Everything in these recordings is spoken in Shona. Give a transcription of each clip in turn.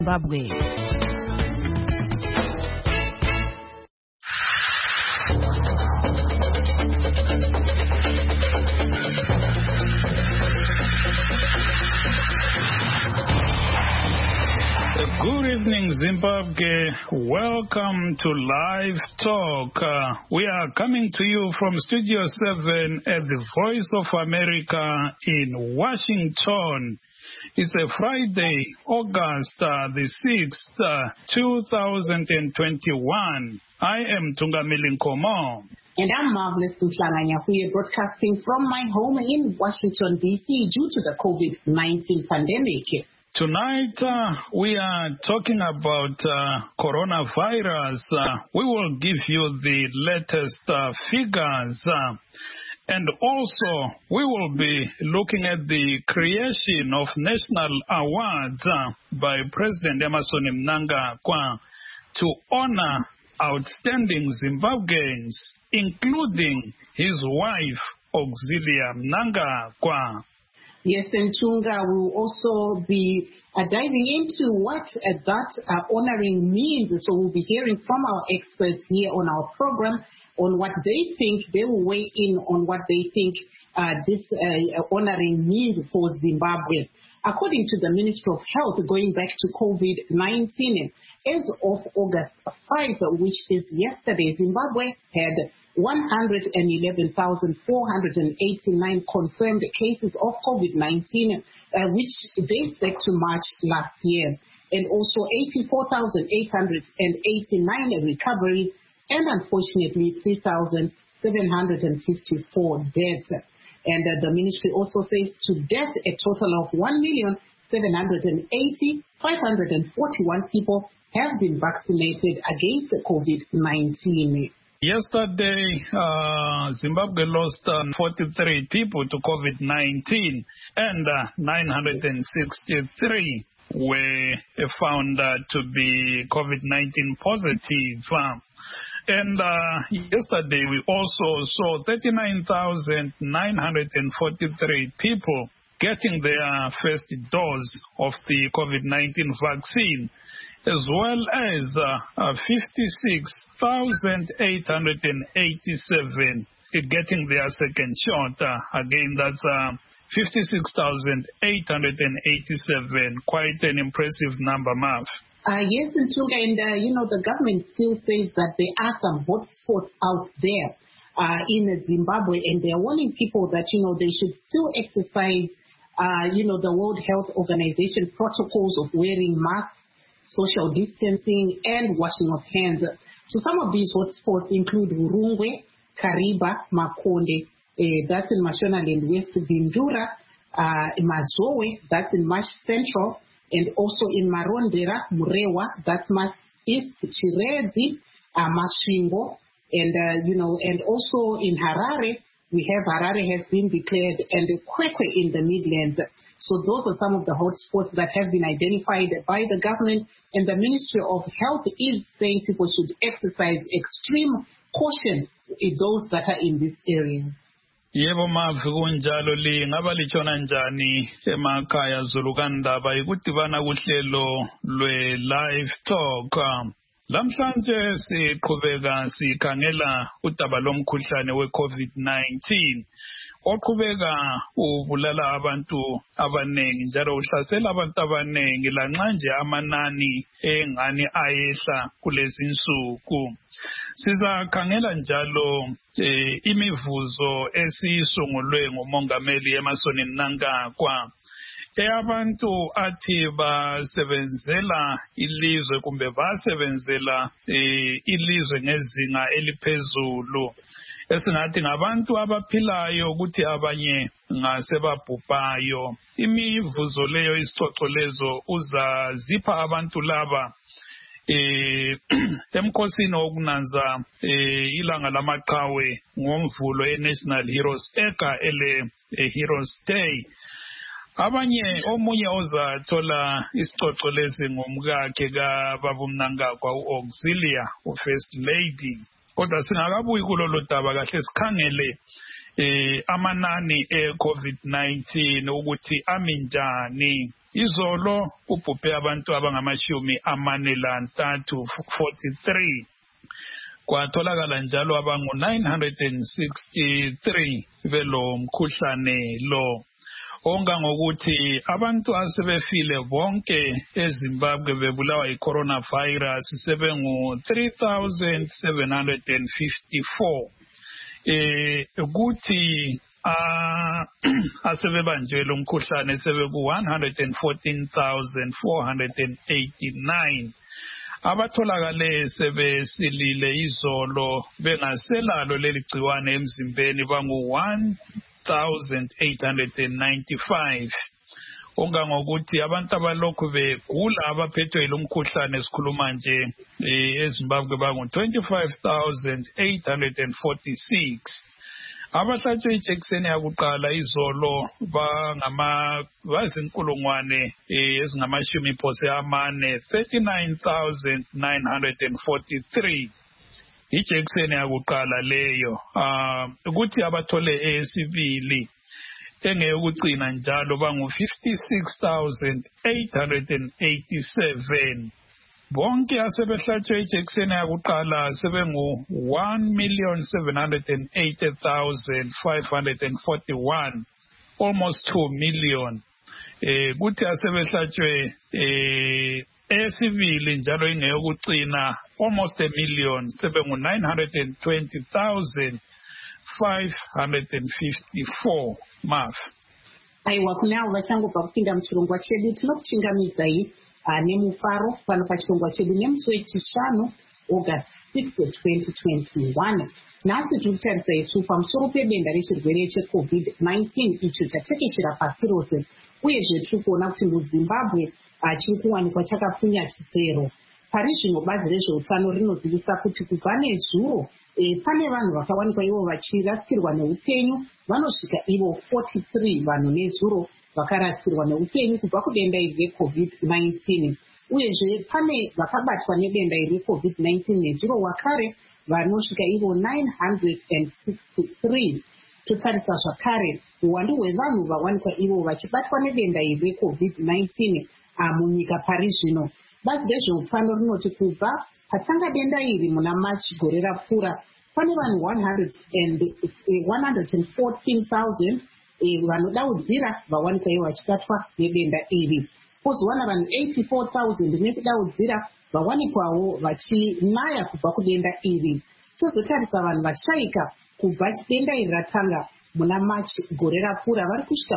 Zimbabwe. Good evening, Zimbabwe. Welcome to Live Talk. We are coming to you from Studio 7 at the Voice of America in Washington. It's a Friday, August the 6th, 2021. I am Tungamili Nkomo. And I'm Marvelous Nhlanganya. We are broadcasting from my home in Washington, D.C. due to the COVID-19 pandemic. Tonight, we are talking about coronavirus. We will give you the latest figures. And also, we will be looking at the creation of national awards by President Emmerson Mnangagwa to honor outstanding Zimbabweans, including his wife, Auxilia Mnangagwa. Yes, and Tunga will also be diving into what that honoring means. So we'll be hearing from our experts here on our program on what they think. They will weigh in on what they think this honoring means for Zimbabwe. According to the Ministry of Health, going back to COVID-19, as of August 5, which is yesterday, Zimbabwe had 111,489 confirmed cases of COVID-19, which dates back to March last year, and also 84,889 recoveries, and unfortunately 3,754 deaths. And the ministry also says to date a total of 1,780,541 people have been vaccinated against COVID-19. Yesterday, Zimbabwe lost 43 people to COVID-19 and 963 were found to be COVID-19 positive. And yesterday, we also saw 39,943 people getting their first dose of the COVID-19 vaccine, as well as 56,887 getting their second shot. Again, that's 56,887. Quite an impressive number, Marv. Yes, and the government still says that there are some hotspots out there in Zimbabwe, and they're warning people that, they should still exercise, the World Health Organization protocols of wearing masks, social distancing, and washing of hands. So some of these hotspots include Urungwe, Kariba, Makonde, that's in Mashonaland West, Vindura, Mazowe, that's in Mash Central, and also in Marondera, Murewa, that's Mash East, Chirezi, Mashingo, and and also in Harare, we have Harare has been declared, and Kwekwe in the Midlands. So those are some of the hotspots that have been identified by the government, and the Ministry of Health is saying people should exercise extreme caution in those that are in this area. Yebo mavi kunjalo lingaba litshona njani emakhaya Zulukandaba ikudibana kuhlelo lwe Live Talk. Lamhlanje siqhubeka sikhangela udaba lomkhuhlane we-COVID-19 oqhubeka ubulala abantu abanengi njalo uhlasela abantu abanengi lanxa nje amanani engani ayehla kulezi insuku. Sizakhangela njalo imivuzo esisungulwe ngumongameli Emmerson Mnangagwa abantu athi basebenzela ilizwe kumbe basebenzela ilizwe ngezinga eliphezulu, esingathi ngabantu abaphilayo ukuthi abanye ngasebabhubhayo. Imivuzo leyo, isicoco lezo uzazipha abantu laba emkhosini wokunanza ilanga lamaqhawe ngomvulo e-National Heroes Ega Heroes Day. Abanye omunye ozathola isicoco lesi ngumkakhe kaBaba Mnangagwa u-Auxilia, u-First Lady. Kodwa singakabuyi kulolu daba kahle sikhangele amanani e-COVID-19 ukuthi ami njani. izolo ubhubhe abantu abangamashumi amane lantathu 43 kwatholakala njalo abangu 963 belo mkhuhlane lo. Ongangokuthi abantu asebefile bonke eZimbabwe bebulawa yi-coronavirus sebengu 3,754. Kuthi asebebanjwe lo mkhuhlane sebeku 114,489. Abatholakale sebesilile izolo bengaselalo leli gciwane emzimbeni bangu 1,895. Ongangokuthi abantu abalokhu begula abaphethwe yilo mkhuhlane esikhuluma nje eZimbabwe bangu 25,846. Abahlatshwe ijekiseni yakuqala izolo bazinkulungwane ezingamashumi phose amane 39,943. Ijekiseni yakuqala leyo. Ukuthi abathole eyesibili engeyokugcina njalo bangu 56,887. Bonke asebehlatshwe ijekiseni yakuqala sebengu 1,780,541, almost 2 million. Kuthi asebehlatshwe eyesibili njalo ingeyokugcina almost 1 million sebengu 920,554. Maf. Aiwa kunavo vachangobva kupinda muchirongwa chedu tinokuchingamizai nemufaro pano pachirongwa chedu nemusi wechishanu August 6, 2021. Nhasi tiri kutarisa isu pamusoro pedenda rechirwere cheCovid-19 icho chatekeshera pasi rose, uyezve tiri kuona kuti muZimbabwe chiri kuwanikwa chakapfunya chisero. Pari zvino bazi rezveutano rinozivisa kuti kubva nezuro pane vanhu vakawanikwa ivo vachirasikirwa neupenyu vanosvika ivo 43 vanhu nezuro vakarasikirwa neupenyu kubva kudenda iri reCovid-19. Uyezve pane vakabatwa nedenda iri reCovid-19 nezuro wakare vanosvika ivo 963. Totarisa zvakare uwandu hwevanhu vawanikwa ivo vachibatwa nedenda iri reCovid-19 munyika pari zvino. Bazi rezveutano rinoti kubva patanga denda iri muna Machi gore rapfuura pane vanhu 114,000 vanodaudzira vawanikwa ivo vachibatwa nedenda iri. Pozowana vanhu 84,000 nekudaudzira vawanikwawo vachinaya kubva kudenda iri. Tozotarisa vanhu vashaika kubva denda iri ratanga muna Machi gore rapfuura vari kusvika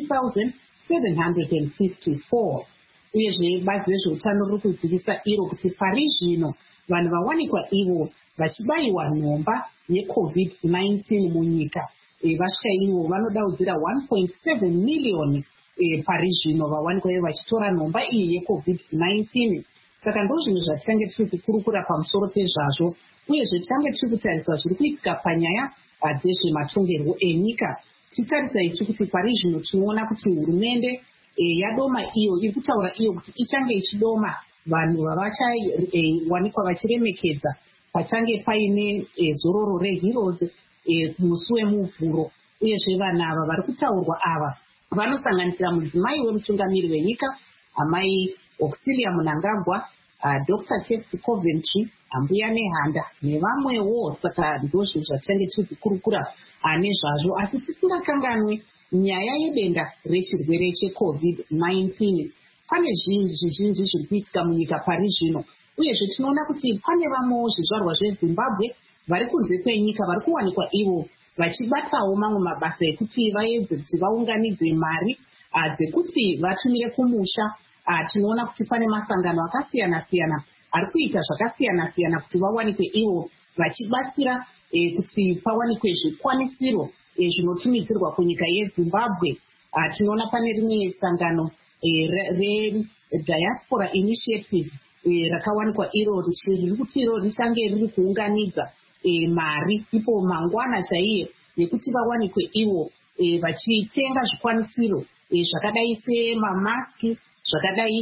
pa3,754. Uyezve bazi rezveutano riri kuzivisa iro kuti pari zvino vanhu vawanikwa ivo vachibayiwa nhomba yeCovid-19 munyika vasvika ivo vanodaudzira 1.7 million pari zvino vawanikwa ivo vachitora nhomba iyi yeCovid-19. Saka ndozvinhu zvatichange tiri kukurukura pamusoro pezvazvo, uyezve tichange tiri kutarisa zviri kuitika panyaya dzezvematongerwo enyika. Titarisa isu kuti pari zvino tinoona kuti hurumende yadoma iyo iri kutaura iyo kuti ichange ichidoma vanhu vavachawanikwa vachiremekedza pachange paine zororo reHeroes musi wemuvhuro. Uyezve vanhu ava vari kutaurwa ava vanosanganisira mudzimai wemutungamiri wenyika amai Auxilia Mnangagwa, Dr. Kefsi Coventry, Ambuya Nehanda nevamwewo. Saka ndozvo zvatichange tiri kukurukura nezvazvo, asi tisingakanganwi nyaya yedenda rechirwere cheCovid-19. Pane zvinhu zvizhinji zviri kuitika munyika pari zvino, uyezve tinoona kuti pane vamwewo zvizvarwa zveZimbabwe vari kunze kwenyika vari kuwanikwa ivo vachibatawo mamwe mabasa ekuti vaedze kuti vaunganidze mari dzekuti vatumire kumusha. Tinoona kuti pane masangano akasiyana-siyana ari kuita zvakasiyana-siyana kuti vawanikwe ivo vachibatsira kuti pawanikwe zvikwanisiro zvinotumidzirwa kunyika yeZimbabwe. Tinoona pane rimwe sangano reDiaspora Initiative rakawanikwa iro riri kuti iro richange riri kuunganidza mari ipo mangwana chaiye yekuti vawanikwe ivo vachitenga zvikwanisiro zvakadai semamaski, zvakadai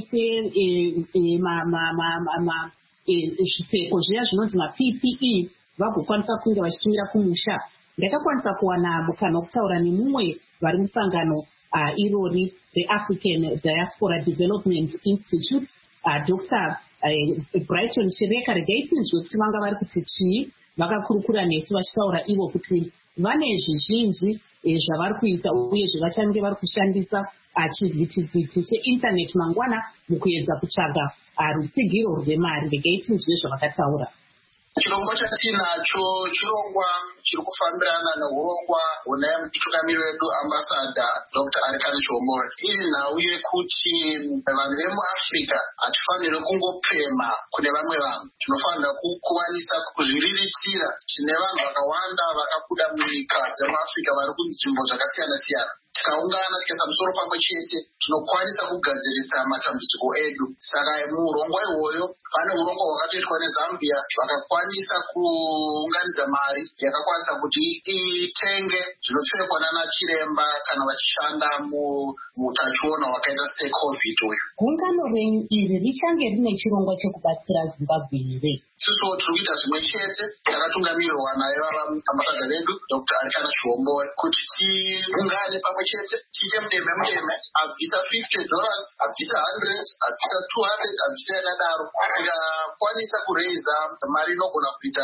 zvipfeko zviya zvinonzi maPPE vagokwanisa kunge vachitumira kumusha. Ndakakwanisa kuwana mukana wokutaura nemumwe vari musangano irori the African Diaspora Development Institute, Dr. Brighton Chireka. Regai tinzwe kuti vanga vari kuti chii vakakurukura nesu vachitaura ivo kuti vane zvizhinji zvavari kuita uye zvavachange vari kushandisa chivhitivhiti cheindaneti mangwana mukuedza kutsvaga rutsigiro rwemari. Regai tinzwe zvavakataura. Chirongwa chatinacho chirongwa chiri kufambirana neurongwa hune mutungamiri wedu ambassador Dr. Arikana Chihombori. Iri nhau yekuti vanhu vemuAfrica hatifaniri kungopema kune vamwe vanhu, tinofanira kuwanisa kuzviriritira. Tine vanhu vakawanda vakabuda munyika dzemuAfrica vari kunzvimbo dzakasiyana siyana. Tikaungana tikaisa musoro pamwe chete tinokwanisa kugadzirisa matambudziko edu. Saka muurongwa iwoyo pane urongwa hwakatoitwa neZambia vakakwanisa kuunganidza mari yakakwanisa kuti itenge zvinopfekwa nanachiremba kana vachishanda mutachiona wakaita seCovid uyu. Gungano renyu iri richange rine chirongwa chekubatsira Zimbabwe here? Isusu tiri kuita zvimwe chete takatungamirirwa naye ambassador vedu Dr. Arikana Chihombori kuti tiungane pamwe chete tiite mudeme abvisa $50, abvisa 100, abvisa 200, abvisa yakadaro. Tikakwanisa kureiza mari inogona kuita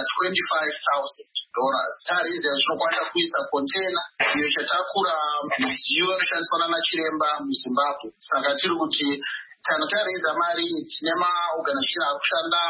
$25,000. Tareiza tinokwanisa kuisa kontena iyo ichatakura midziyo inoshandiswa nanachiremba muZimbabwe. Saka tiri kuti kana tareiza mari tine maorganization ari kushanda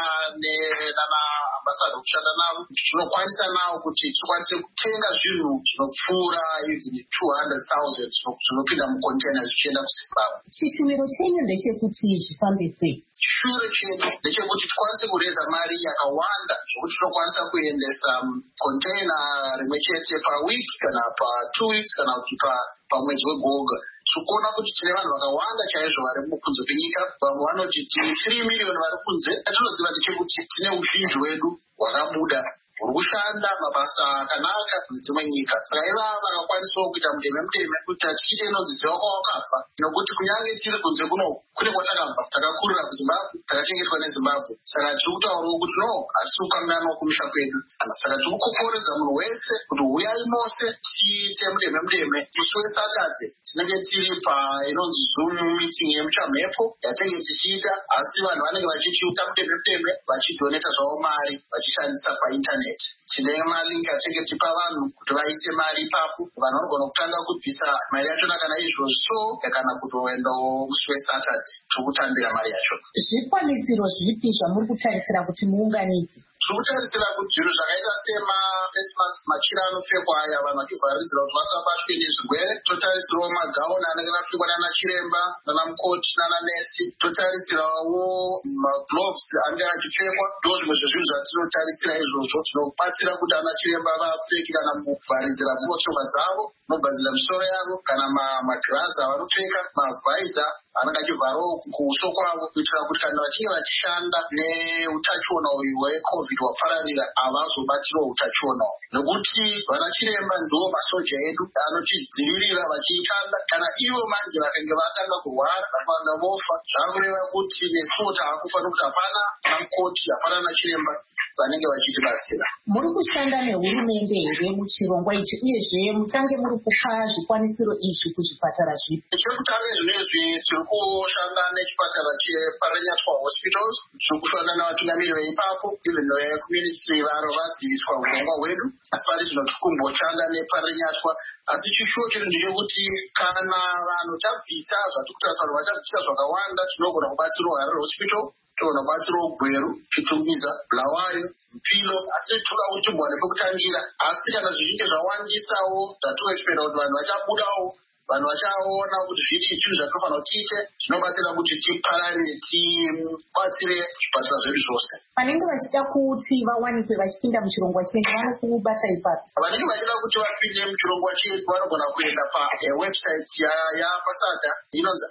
nana ambassador kushanda navo, tinokwanisa nawo kuti tikwanise kutenga zvinhu zvinopfuura even 200,000 zvinopinda mukontena zvichienda kuZimbabwe. Chishumiro chenyu ndechekuti zvifambe sei? Chishumiro chedu ndechekuti tikwanise kureza mari yakawanda zvokuti tinokwanisa kuendesa kontena rimwe chete pawiki kana pa2 weeks kana kuti pamwedzi wegoga. Tikuona kuti tine vanhu vakawanda chaizvo vari mukunze kwenyika. Vamwe vanoti tine 3 miliyoni vari kunze. Atinoziva ndechekuti tine uzhinji hwedu hwakabuda huri kushanda mabasa akanaka dzimwe nyika. Saka ivava vakakwanisawo kuita mudeme kuti tichiite inonzi ziva kwawakafa, nokuti kunyange tiri kunze kuno kune kwatakabva takakurira kuZimbabwe, takachengetwa neZimbabwe. Saka tiri kutaurawo kuti no, hatisi kukanganwa kumusha kwedu. Saka tiri kukokoredza munhu wese kuti uyai mose tiite mudeme musi weSaturday tinenge tiri painonzi Zoom meeting yemuchamhepo yatinenge tichiita, asi vanhu vanenge vachichiita mudeme vachidoneta zvavo mari vachishandisa paindaneti. Tine malingi atinenge tipa vanhu kuti vaise mari ipapo. Vanhu vanogona kutanga kubvisa mari yachona kana izvozvo kana kutoendawo musi weSaturday tiri kutambira mari yacho. Zvikwanisiro zvipi zvamuri kutarisira kuti muunganidze? Tiri kutarisira kuti zvinhu zvakaita sema-face mask, machira anopfekwa aya vanhu vachivharidzira kuti vasabatwe nezvirwere. Totarisirawo magauni anenge anopfekwa nanachiremba, nanamukoti, nananesi. Totarisirawo magloves anenge achipfekwa. Ndo zvimwe zvezvinhu zvatinotarisira izvozvo. Tinobatsira kuti anachiremba vapfeke kana muvharidzira motsoka dzavo, nobvazira misoro yavo, kana magirazi avanopfeka, mavhaiza anenge achivharawo kuuso kwavo, kuitira kuti kana vachinge vachishanda neutachiona uyu weCovid wapararira havazobatirawo utachiona uyu. Nokuti vanachiremba ndo masoja edu anotidzivirira vachishanda. Kana ivo manje vakange vatanga kurwara vanofanira vofa, zvakureva kuti nesuwo taakufa nokuti hapana namukoti, hapana nachiremba vanenge vachitibatsira. Muri kushanda nehurumende here muchirongwa ichi, uyezve muchange muri kupa zvikwanisiro izvi kuzvipatara zvipi? Chekutanga zvinezvi tiri kushanda nechipatara cheParanyatwa Hospitals. Tiri kushanda navatungamiri veipapo, even vekuministry varo vaziviswa urongwa hwedu. Asi pari zvino tiri kumboshanda neParanyatwa. Asi chishuwo chedu ndechekuti kana vanhu tabvisa zvatiri kutarisa vanhu vachabvisa zvakawanda, tinogona kubatsirawo Harare Hospital, tinogona kubatsirawo Gweru, Chitumiza, Bulawayo, Mpilo, asi tikautimbwa nepekutangira. Asi kana zvichinge zvawandisawo zvatinoexpecta kuti vanhu vachabudawo, vanhu vachaona kuti zviri zvinhu zvatinofanira kuti tiite, zvinobatsira kuti tipararire, tibatsire zvipatara zvedu zvose. Vanenge vachida kuti vawanikwe vachipinda muchirongwa chedu vanokubata ipapo? Vanenge vachida kuti vapinde muchirongwa chedu vanogona kuenda pawebsite yaambassador inonzi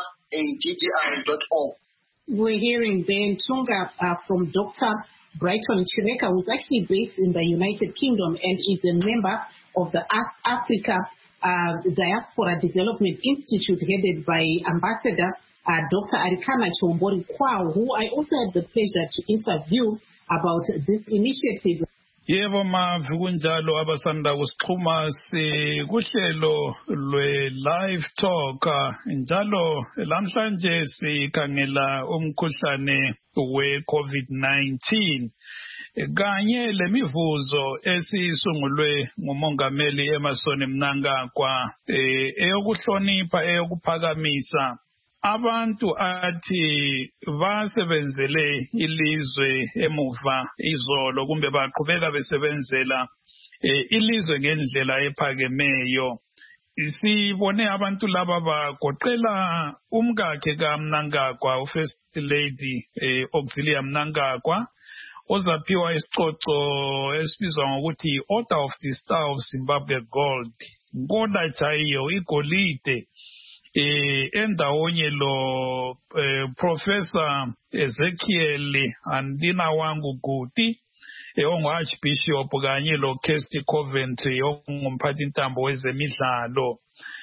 ouraddi.org. We're hearing Ben Tunga from Dr. Brighton Chireka, who's actually based in the United Kingdom and is a member of the Africa Diaspora Development Institute headed by Ambassador Dr. Arikana Chihombori, who I also had the pleasure to interview about this initiative. Yebo mavi kunjalo abasanda kusixhuma kuhlelo lwe-live talk njalo lamhlanje sikhangela umkhuhlane we-COVID-19 kanye lemivuzo esisungulwe ngumongameli Emmerson Mnangagwa eyokuhlonipha eyokuphakamisa abantu athi basebenzele ilizwe emuva izolo kumbe baqhubeka besebenzela ilizwe ngendlela ephakemeyo. Sibone abantu laba bagoqela umkakhe kaMnangagwa, uFirst Lady Auxilia Mnangagwa, ozaphiwa isicoco esibizwa ngokuthi Order of the Star of Zimbabwe Gold. Nkoda chayo igolide endawonye lo Professor Ezekiel Andina wangu Guti ongu-Archbishop kanye lo Kirsty Coventry ongumphathi ntambo wezemidlalo.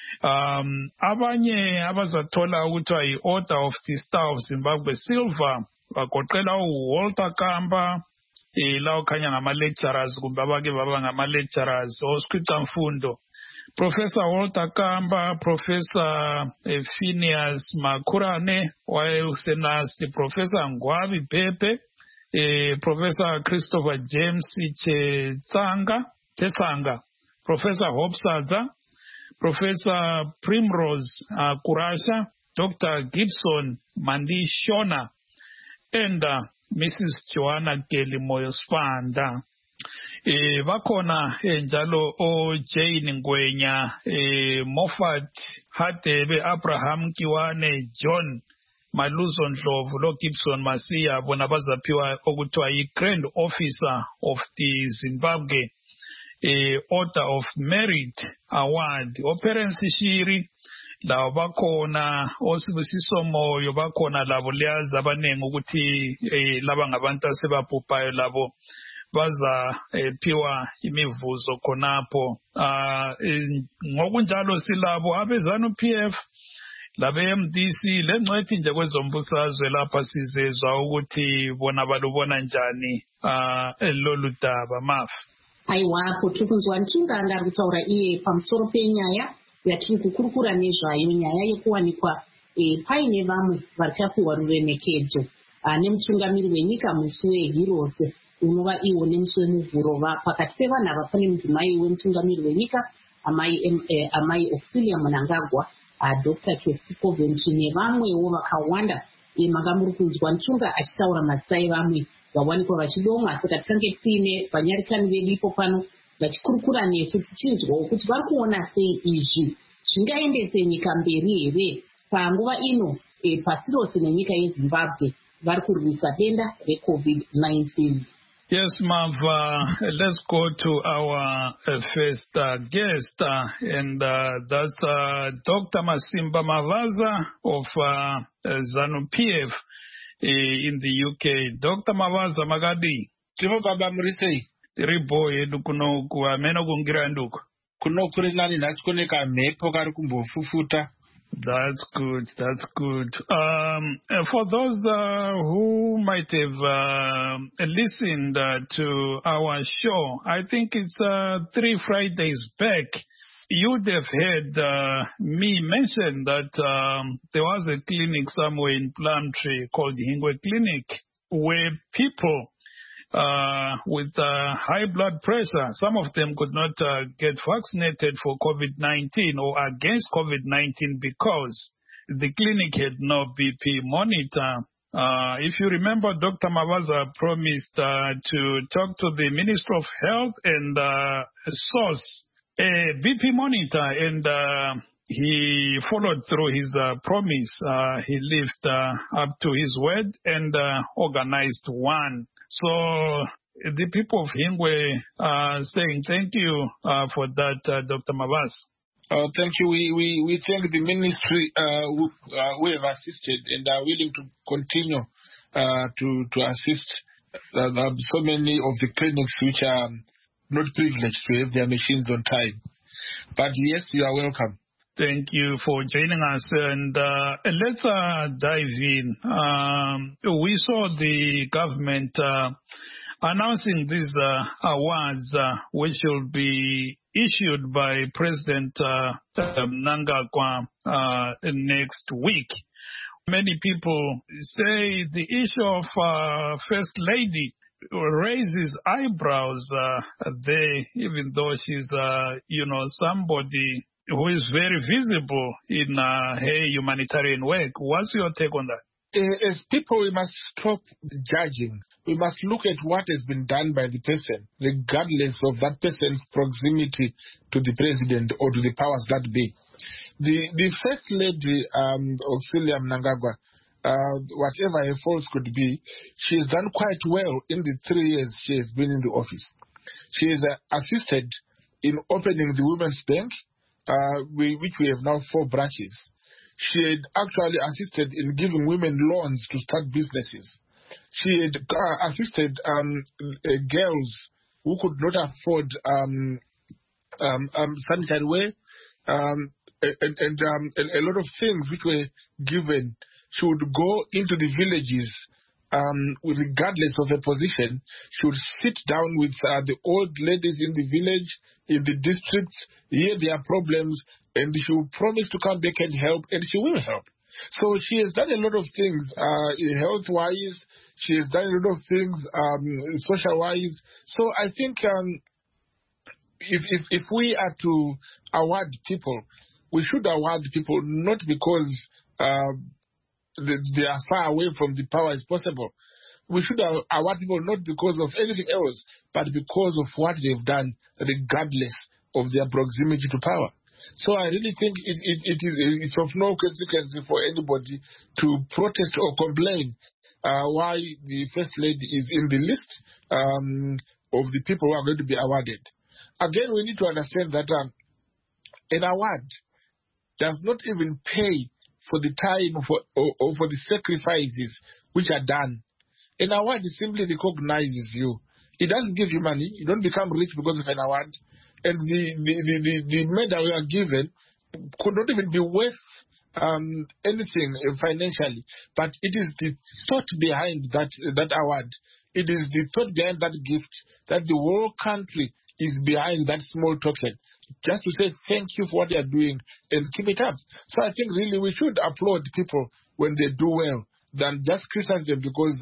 Abanye abazathola ukuthiwa yi-Order of the Star of Zimbabwe Silver bagoqela uWalter Kamba lawo khanya ngama-lecturers kumbe abake baba ngama-lecturers osikhwicamfundo. Professor Walter Kamba, Professor Phineas Makurane wayesenasti, Professor Ngwabi Pepe, Professor Christopher James Chetsanga, Professor Hopsadza, Professor Primrose Kurasha, Dr. Gibson Mandishona, and Mrs. Joanna Gelimoyo Spanda. Bakhona njalo Jane Ngwenya, Moffat Hadebe, Abraham Kiwane, John Maluzo Ndlovu, lo Gibson Masiya bona bazaphiwa okuthiwa yi-Grand Officer of the Zimbabwe Order of Merit Award. Operence Shiri lawo bakhona, Osibusiso Moyo bakhona, labo liyazi abanengi ukuthi laba ngabantu asebabhubhayo labo baza phiwa imivuzo khonapho. Ngokunjalo silabo abezanu PF labe-MDC lengcwethi nje kwezombusazwe lapha sizezwa ukuthi bona balubona njani lolu daba mafu. Aiwa tiri kunzwa Ntunga ari kutaura iye pamusoro penyaya yatiri kukurukura nezvayo, nyaya yekuwanikwa paine vamwe vachapiwa ruremekedzo nemutungamiri wenyika musi weHeroes unova iwo nemusi wemuvhuro pakati pevanhu ava pane mudzimai wemutungamiri wenyika amai Auxilia Mnangagwa, Dr. Kirsty Coventry nevamwewo vakawanda. Manga muri kunzwa Ntunga achitaura mazita evamwe vawanikwa vachidomwa. Saka tisange tiine vanyarikani vedu ipo pano vachikurukura nesu tichinzwawo kuti vari kuona sei izvi zvingaendese nyika mberi here panguva ino pasi rose nenyika yeZimbabwe vari kurwisa denda reCOVID-19. Yes, Mav, let's go to our first guest, and that's Dr. Masimba Mavaza of ZANU-PF in the UK. Dr. Mavaza Magadi. Timo baba murisei. Tiribo yedu kuno kuameno kungira nduko. Kuno kurinani nasikoneka mepo kari kumbofufuta. That's good. That's good. For those who might have listened to our show, I think it's 3 Fridays back, you'd have heard me mention that there was a clinic somewhere in Plumtree called Hingwe Clinic where people with high blood pressure, some of them could not get vaccinated for COVID-19 or against COVID-19 because the clinic had no BP monitor. If you remember, Dr. Mavaza promised to talk to the Minister of Health and source a BP monitor, and he followed through his promise. He lived up to his word and organized one. So the people of Hingwe are saying thank you for that, Dr. Mavaz. Thank you. We thank the ministry who have assisted and are willing to continue to assist so many of the clinics which are not privileged to have their machines on time. But yes, you are welcome. Thank you for joining us. And let's dive in. We saw the government announcing these awards, which will be issued by President Mnangagwa next week. Many people say the issue of First Lady raises eyebrows there, even though she's, somebody who is very visible in her humanitarian work. What's your take on that? As people, we must stop judging. We must look at what has been done by the person, regardless of that person's proximity to the president or to the powers that be. The First Lady, Auxilia Mnangagwa, whatever her faults could be, she has done quite well in the 3 years she has been in the office. She has assisted in opening the Women's Bank, which we have now 4 branches. She had actually assisted in giving women loans to start businesses. She had assisted girls who could not afford sanitary wear, and a lot of things which were given. She would go into the villages, regardless of her position. She would sit down with the old ladies in the village, in the districts, hear their problems, and she will promise to come back and help, and she will help. So she has done a lot of things health-wise. She has done a lot of things social-wise. So I think if we are to award people, we should award people not because they are far away from the power as possible. We should award people not because of anything else, but because of what they've done, regardless of their proximity to power. So I really think it's of no consequence for anybody to protest or complain why the First Lady is in the list of the people who are going to be awarded. Again, we need to understand that an award does not even pay for the time or for the sacrifices which are done. An award simply recognizes you. It doesn't give you money. You don't become rich because of an award. And the medal you are given could not even be worth anything financially. But it is the thought behind that award. It is the thought behind that gift that the whole country is behind that small token. Just to say thank you for what you are doing and keep it up. So I think really we should applaud people when they do well than just criticize them because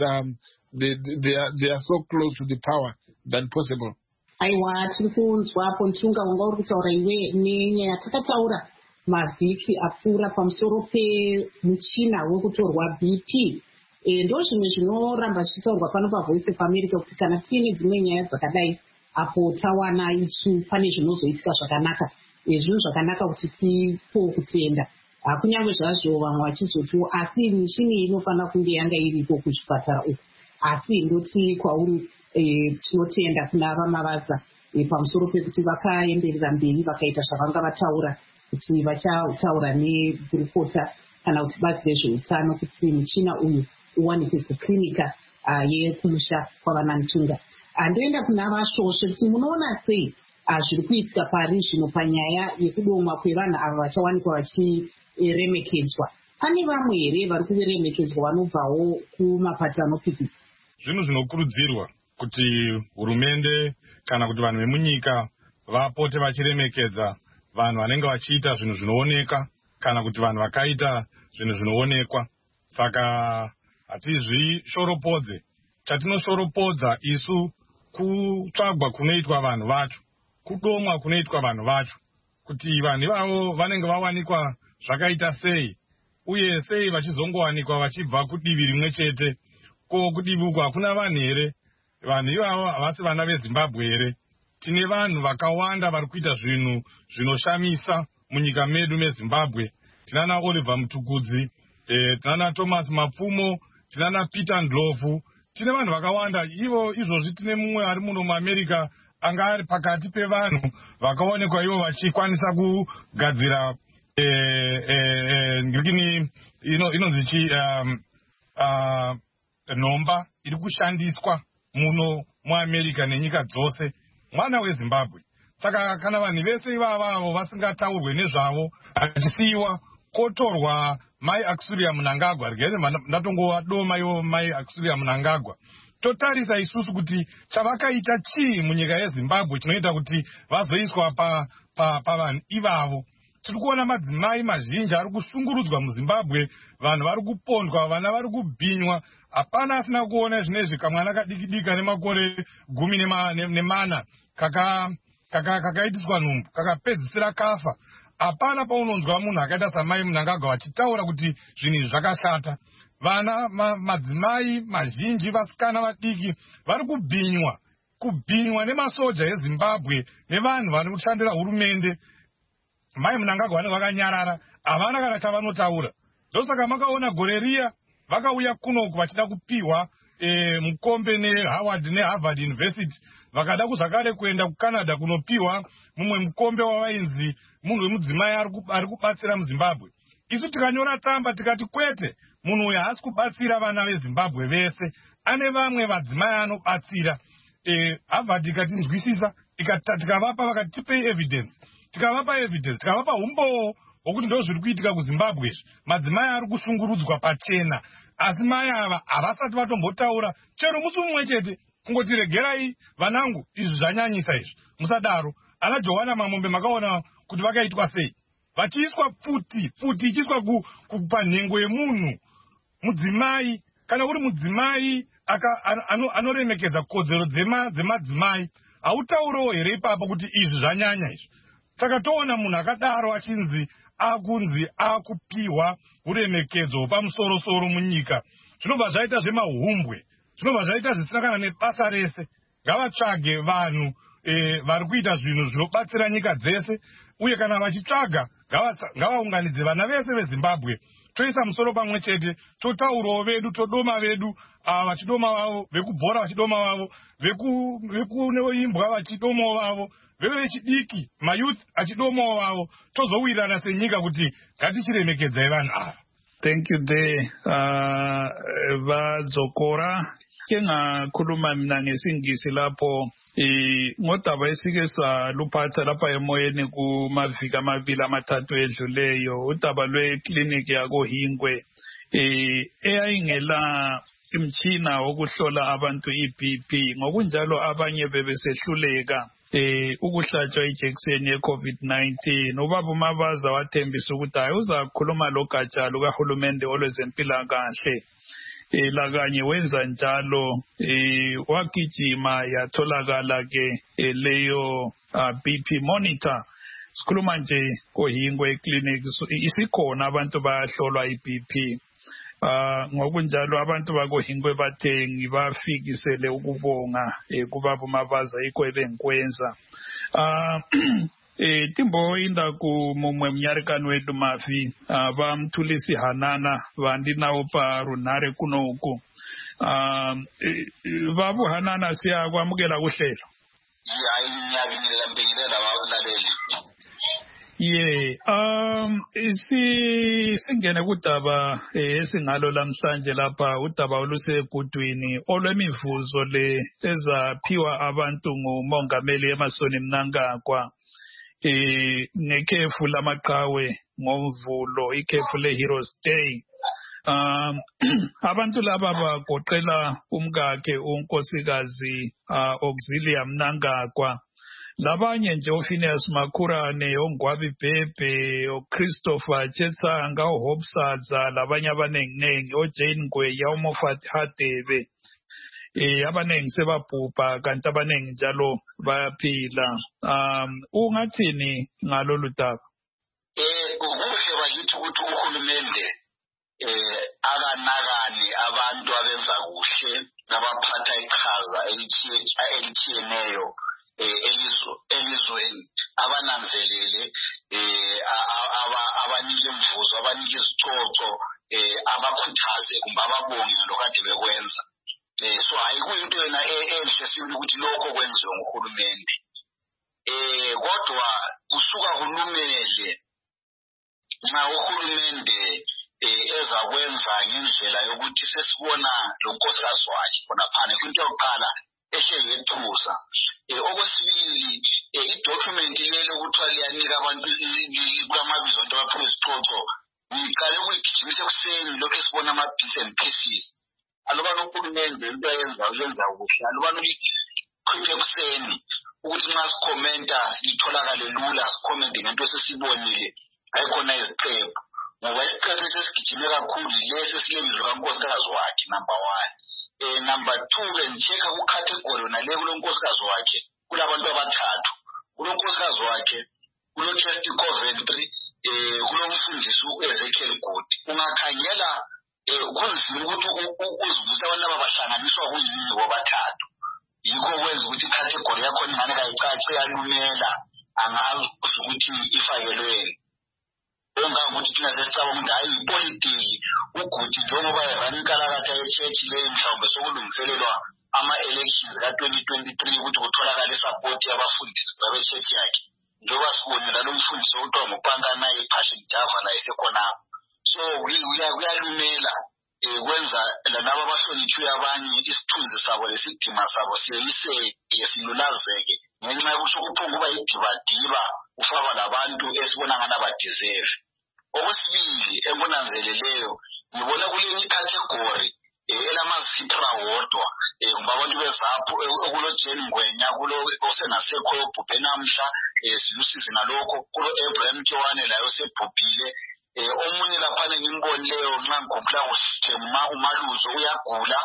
they are so close to the power than possible. Aiwa, tiri kunzwapo Ntunga wanga uri kutaura iwe nenyaya takataura mavhiki apfuura pamusoro pemuchina wekutorwa BP. Ndo zvimwe zvinoramba zvichitaurwa pano paVoice of America kuti kana tiine dzimwe nyaya dzakadai apo tawana isu pane zvinozoitika zvakanaka. Zvinhu zvakanaka kuti tipo kutenda. Kunyange zvazvo vamwe vachizotiwo asi michini inofanira kunge yanga iripo kuzvipatara uku. Asi ndoti kwauri tinotenda kuna vamabasa pamusoro pekuti vakaenderera mberi vakaita zvavanga vataura kuti vachataura nekurukota kana kuti bazi rezveutano kuti muchina uyu uwanikwe kuklinika yekumusha kwavana Ntunga. Ndoenda kuna vasvosve kuti munoona sei zviri kuitika pari zvino panyaya yekudomwa kwevanhu ava vachawanikwa vachiremekedzwa. Pane vamwe here vari kuremekedzwa vanobvawo kumapato anopipisa? Zvinhu zvinokurudzirwa kuti hurumende kana kuti vanhu vemunyika vapote vachiremekedza vanhu vanenge vachiita zvinhu zvinooneka kana kuti vanhu vakaita zvinhu zvinoonekwa. Saka hatizvishoropodze. Chatinoshoropodza isu kutsvagwa kunoitwa vanhu vacho, kudomwa kunoitwa vanhu vacho, kuti vanhu ivavo vanenge vawanikwa zvakaita sei, uye sei vachizongowanikwa vachibva kudivi rimwe chete. Ko kudivi uku hakuna vanhu here? Vanhu ivavo havasi vana veZimbabwe here? Tine vanhu vakawanda vari kuita zvinhu zvinoshamisa munyika medu meZimbabwe. Tinana Oliver Mutukudzi, tinana Thomas Mapfumo, tinana Peter Ndlovu. Tine vanhu vakawanda. Izvozvi tine mumwe ari muno muAmerica anga ari pakati pevanhu vakaonekwa ivo vachikwanisa kugadzira ngirikini inonzi nhomba iri kushandiswa muno muAmerica nenyika dzose, mwana weZimbabwe. Saka kana vanhu vese ivavavo vasingataurwe nezvavo, vachisiyiwa kotorwa Mai Axuria Mnangagwa rigere ndatongowa doma yo Mai Axuria Mnangagwa totarisa isusu kuti chavakaita chii munyika yeZimbabwe chinoita kuti vazoiswa pavanhu ivavo. Tiri kuona madzimai mazhinji ari kusungurudzwa muZimbabwe, vanhu vari kupondwa, vana vari kubhinywa. Hapana asina kuona zvinezvi kamwana kadikidika nemakore 14 kakaitiswa nhumbu kakapedzisira kafa. Hapana paunonzwa munhu akaita saMai Mnangagwa vachitaura kuti zvinhu zvakashata. Vana madzimai mazhinji vasikana vadiki vari kubhinywa nemasoja eZimbabwe nevanhu vari kushandira hurumende. Mai Mnangagwa vanenge vakanyarara, havana kana chavanotaura. Ndosaka makaona gore riya vakauya kunoku vachida kupiwa mukombe neHarvard University, vakada kuzvakare kuenda kuCanada kunopiwa mumwe mukombe wavainzi munhu wemudzimai ari kubatsira muZimbabwe. Isu tikanyora tsamba tikati kwete, munhu uyu haasi kubatsira vana veZimbabwe vese, ane vamwe vadzimai anobatsira. Harvard ikatinzwisisa tikavapa vakati tipei evidence, tikavapa umboo hwokuti ndo zviri kuitika kuZimbabwe. Madzimai ari kusungurudzwa pachena, asi mai ava havasati vatombotaura chero musi mumwe chete kungoti regerai vanangu, izvi zvanyanyisa izvi, musadaro. Ana Johanna Mamombe makaona kuti vakaitwa sei, vachiiswa pfuti ichiiswa panhengo yemunhu. Mudzimai, kana uri mudzimai anoremekedza kodzero dzemadzimai, hautauriwo here ipapo kuti izvi zvanyanya izvi. Saka toona munhu akadaro achinzi akupiwa uremekedzo pamusoro munyika, zvinobva zvaita zvemahumbwe, zvinobva zvaita zvisina kana nebasa rese. Ngavatsvage vanhu vari kuita zvinhu zvinobatsira nyika dzese, uye kana vachitsvaga ngavaunganidze vana vese veZimbabwe, toisa musoro pamwe chete, totaurawo vedu, todoma vedu, vachidoma vavo, vekubhora vachidoma vavo, vekuimbwa vachidomawo vavo, vechidiki mayouth achidomawo vavo, tozowirirana senyika kuti ngatichiremekedzai vanhu ava. Thank you there vadzokora ke ngakhuluma mina ngesingisi lapho ngodaba esike saluphatha lapha emoyeni kumaviki 2-3 edluleyo, udaba lwekliniki yakoHingwe eyayingela imtshina wokuhlola abantu iBP, ngokunjalo abanye bebesehluleka ukuhlatshwa ijekiseni ye-COVID-19. Ubaba uMabaza wathembisa ukuthi hayi uzakhuluma logatsha lukahulumende olwezempilakahle, lakanye wenza njalo, wagijima yatholakala ke leyo BP monitor. Sikhuluma nje koHingwe clinic isikhona abantu bayahlolwa iBP. Ngokunjalo abantu bakoHingwe bathe ngibafikisele ukubonga kubaba uMabaza ikho ebengikwenza. Timbo inda kumumwe mnyarikani wedu Mafi vamthulisi Hanana vandinawo pa runhare kunoku. Babu Hanana siyakwamukela kuhlelo. Ngiyabingelela mbingelela bakulaleli. Singene kudaba esingalo lamhlanje lapha, udaba olusegudwini olwemivuzo le ezaphiwa abantu ngumongameli Emmerson Mnangagwa ngekhefu lamaqhawe ngoMvulo, ikhefu leHeroes Day. Abantu laba bagoqela umkakhe unkosikazi Auxilia Mnangagwa, labanye nje uPhineas Makhurane, oNgwabi Bhebhe, oChristopher Chetsanga, oHope Sadza, labanye abanenginengi, oJane Ngweya, uMoffat Hadebe, abanengi sebabhubha kanti abanengi njalo bayaphila. Ungathini ngalolu daba? Kuhle bakithi ukuthi uhulumende akanakani abantu abenza kuhle nabaphatha iqhaza elitshiyeneyo elizweni, abananzelele, abanike imvuzo, abanike izicoco, abakhuthaze kumbe ababonge lokade bekwenza. So ayikuyinto yena enhle sibili ukuthi lokho kwenziwe nguhulumende. Kodwa kusuka kulumele nxa uhulumende ezakwenza ngendlela yokuthi sesibona lo nkosikazi wakhe khona phana kwinto yokuqala ehleyethusa. Okwesibili idocument lelo kuthiwa liyanika abantu kulamabizo nto baphiwe izicoco ngiqale ukuyigijimisa ekuseni lokho esibona ama-bits and pieces alubani uhulumende into yenza kuhle alubani uyikhiphe ekuseni ukuthi nxa sikhomenta sitholakale lula sikhomente ngento esesibonile ayikhona iziqephu ngoba isiqephu sesigijime kakhulu lesi silenzwa kankosikazi wakhe number 1. Number 2 ngicheka ku-category yona le kulonkosikazi wakhe kulabantu abathathu kulonkosikazi wakhe kulo-Chesty Coventry kulomfundisi u-Ezekiel Good ungakhangela kunzima ukuthi uzivusa abantu abahlanganiswa kuyini bobathathu yikho kwenza ukuthi i-category yakhona ingane kayicace yalumela angazi ukuthi ifakelweni ongangokuthi thina sesicabanga ukuthi hayi ipolitiki uGuti njengoba erana inkalakatha ye-church leyo mhlawumbe sokulungiselelwa ama-elections ka-2023 ukuthi kutholakala i-support yabafundisi babe-church yakhe njengoba sibonela lo mfundisi okuthiwa nguPankana iPassion Java la esekhonapho so kuyalumela kwenza lanabo abahlonithiwe abanye isithunzi sabo lesidima sabo siyeyiseke silulazeke ngenxa yokuthi kuphunga ukuba idibadiba ufakwa labantu esibona ngani abadeserve. Okwesibili enkunanzeleleyo ngibona kulenye ikhategori elamazipra wodwa ngoba abantu bezapho okulo-Jane Ngwenya kulo osengasekho yobhubhe namhla silusizi ngalokho kulo Abraham Kewane layo osebhubhile omunye laphana ngimbonileyo nxa ngikhumbula kuhle uMaluzo uyagula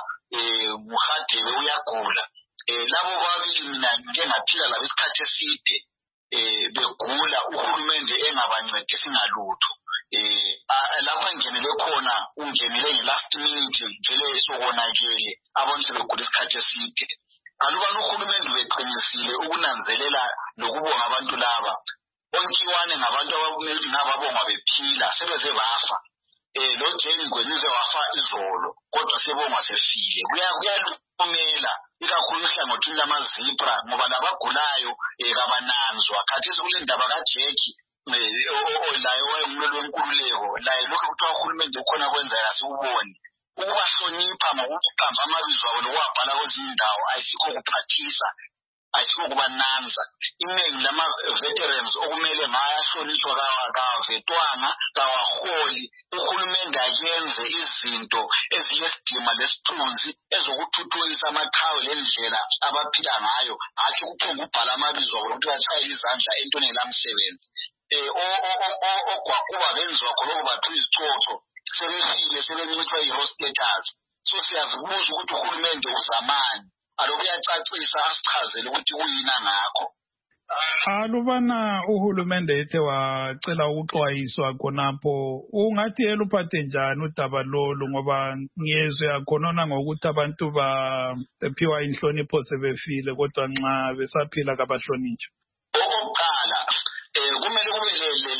uHadebe uyagula labo babili mina ngike ngaphila labo isikhathi eside begula uhulumende engabancedisi ngalutho lapha ngingenele khona ungenele nge-last minute vele sokonakele abantu sebegula isikhathi eside alubani uhulumende beqinisile ukunanzelela lokubonga abantu laba onkiwane ngabantu abamele ngababongwa bephila sebeze bafa lo Jane Ngwenize wafa izolo kodwa sebongwa sefile kuyalumela ikakhulu ihlangothini lamazipra ngoba labagulayo kabananzwa khathesi kule ndaba kaJackie layo wayengumeli wenkululeko laye lokho kuthiwa uhulumende ukhona kwenzeka sikuboni ukubahlonipha ngokuqamba amabizo abo lokuwabhala kwezinye indawo ayisikho kuphathisa ayisikho kubananza iningi lama-veterans okumele ngayahlonishwa kawavetwanga kawaholi uhulumende ayenze izinto ezilesidima lesithunzi ezokuthuthukisa amaqhawe lendlela abaphila ngayo hatshi kuphunga ukubhala amabizo abo lokuthi batshayele izandla entweni elamsebenzi ogwakuba benziwa khonoko bathu izichotho sebefile sebencithwa i-hero status so siyazibuza ukuthi uhulumende uzamani aloku uyacacisa asichazele ukuthi kuyina ngakho alubana uhulumende ethe wacela ukuxwayiswa khonapho ungathi eluphathe njani udaba lolu ngoba ngiyezwe yakhonona ngokuthi abantu baphiwa inhlonipho sebefile kodwa nxa besaphila kabahlonitshwa. Okokuqala kumele kube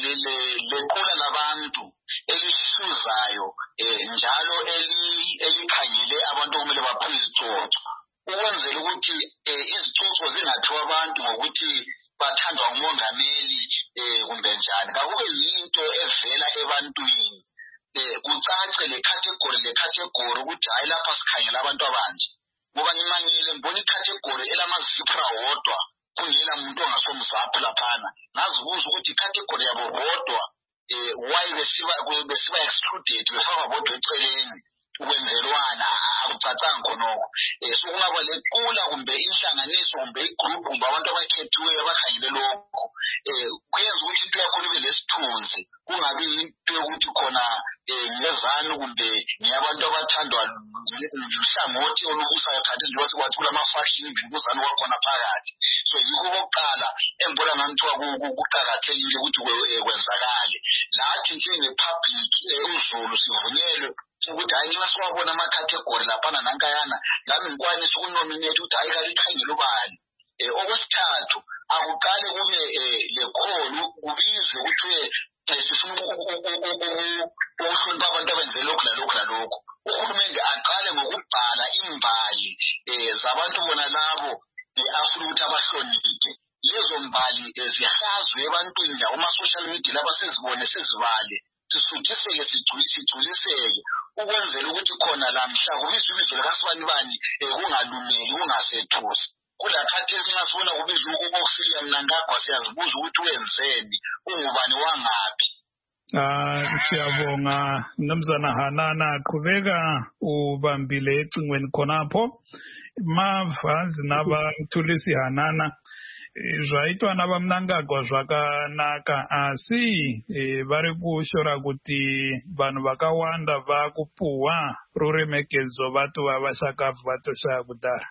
lequla labantu elisuzayo njalo elikhangele abantu okumele baphiwe izicotho ukwenzela ukuthi izicotho zingathiwa abantu ngokuthi bathandwa ngumongameli kumbe njani kakube yinto evela ebantwini kucace le-category ukuthi hayi lapha sikhangela abantu abanje ngoba ngimangele ngibona i-category elamazipra wodwa kungela muntu ongasomzapho laphana ngazibuza ukuthi i-category yabo bodwa why besiba excluded befakwa bodwa eceleni ukwenzelwana akucacanga khonoko sokungaba lequla kumbe inhlanganiso kumbe igroup kumbe abantu abakhethiweyo abakhangele lokho kuyenza ukuthi into yakhona ibe lesithunzi kungabi into yokuthi khona ngezanu kumbe ngiyabantu abathandwa luhlangothi olubusayo khathi njengoba sekwathi kulama-faction imvukuzane wakhona phakathi so yikho okokuqala embona ngangithiwa kuqakathekile ukuthi kwenzakale lathi njenge-public uzulu sivunyelwe ukuthi hayi nxa siwabona ama-category laphana nankayana lami ngikwanisa ukunominate ukuthi hayi kalikhangele ubani. Okwesithathu akuqale kube lekholu kubizwe kuthiwe sifuna ukuhlonipha abantu abenze lokhu lalokhu lalokhu uhulumende aqale ngokubhala imbali zabantu bona labo afuna ukuthi abahloniphe lezo mbali ziyahazwe ebantwini lakuma-social media laba sezibone sezibale sisuthiseke sigculiseke ukwenzela ukuthi khona lamhla kubizwa ibizo likasibanibani kungalumeli kungasethusi kulakhathesi nxa sibona kubizwa ukubosiliya Mnangagwa siyazibuza ukuthi wenzeni ungubani wangaphi Siyabonga Mnumzana Hanana qhubeka ubambile ecingweni khonapho. Mavazi nabathulisi Hanana zvaitwa navamnangagwa zvakanaka asi vari kushora kuti vanhu vakawanda vakupuhwa ruremekedzo vatova vashakafu vatoshaya kudhara.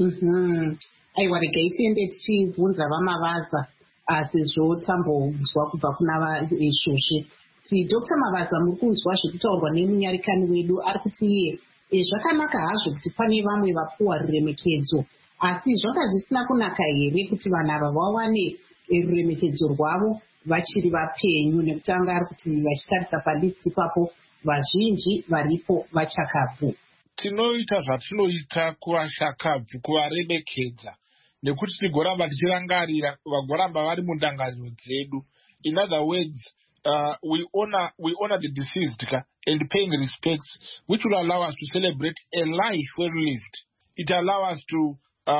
Aiwa regai tiende tichibvunza vamavaza sezvo tambonzwa kubva kuna Shoshe. Dr. Mavaza, muri kunzwa zvekutaurwa nemunyarikani wedu ari kuti iye zvakanaka hazvo kuti pane vamwe vapuwa ruremekedzo, asi zvanga zvisina kunaka here kuti vanhu ava vawane ruremekedzo rwavo vachiri vapenyu, nekuti anga ari kuti vachitarisa palisti ipapo vazhinji varipo vachakabvu. Tinoita zvatinoita kuvashakabvu, kuvaremekedza, nekuti tigoramba tichirangarira vagoramba vari mundangariro dzedu. In other words, we honor the deceased and paying respects, which will allow us to celebrate a life well lived. It allows us to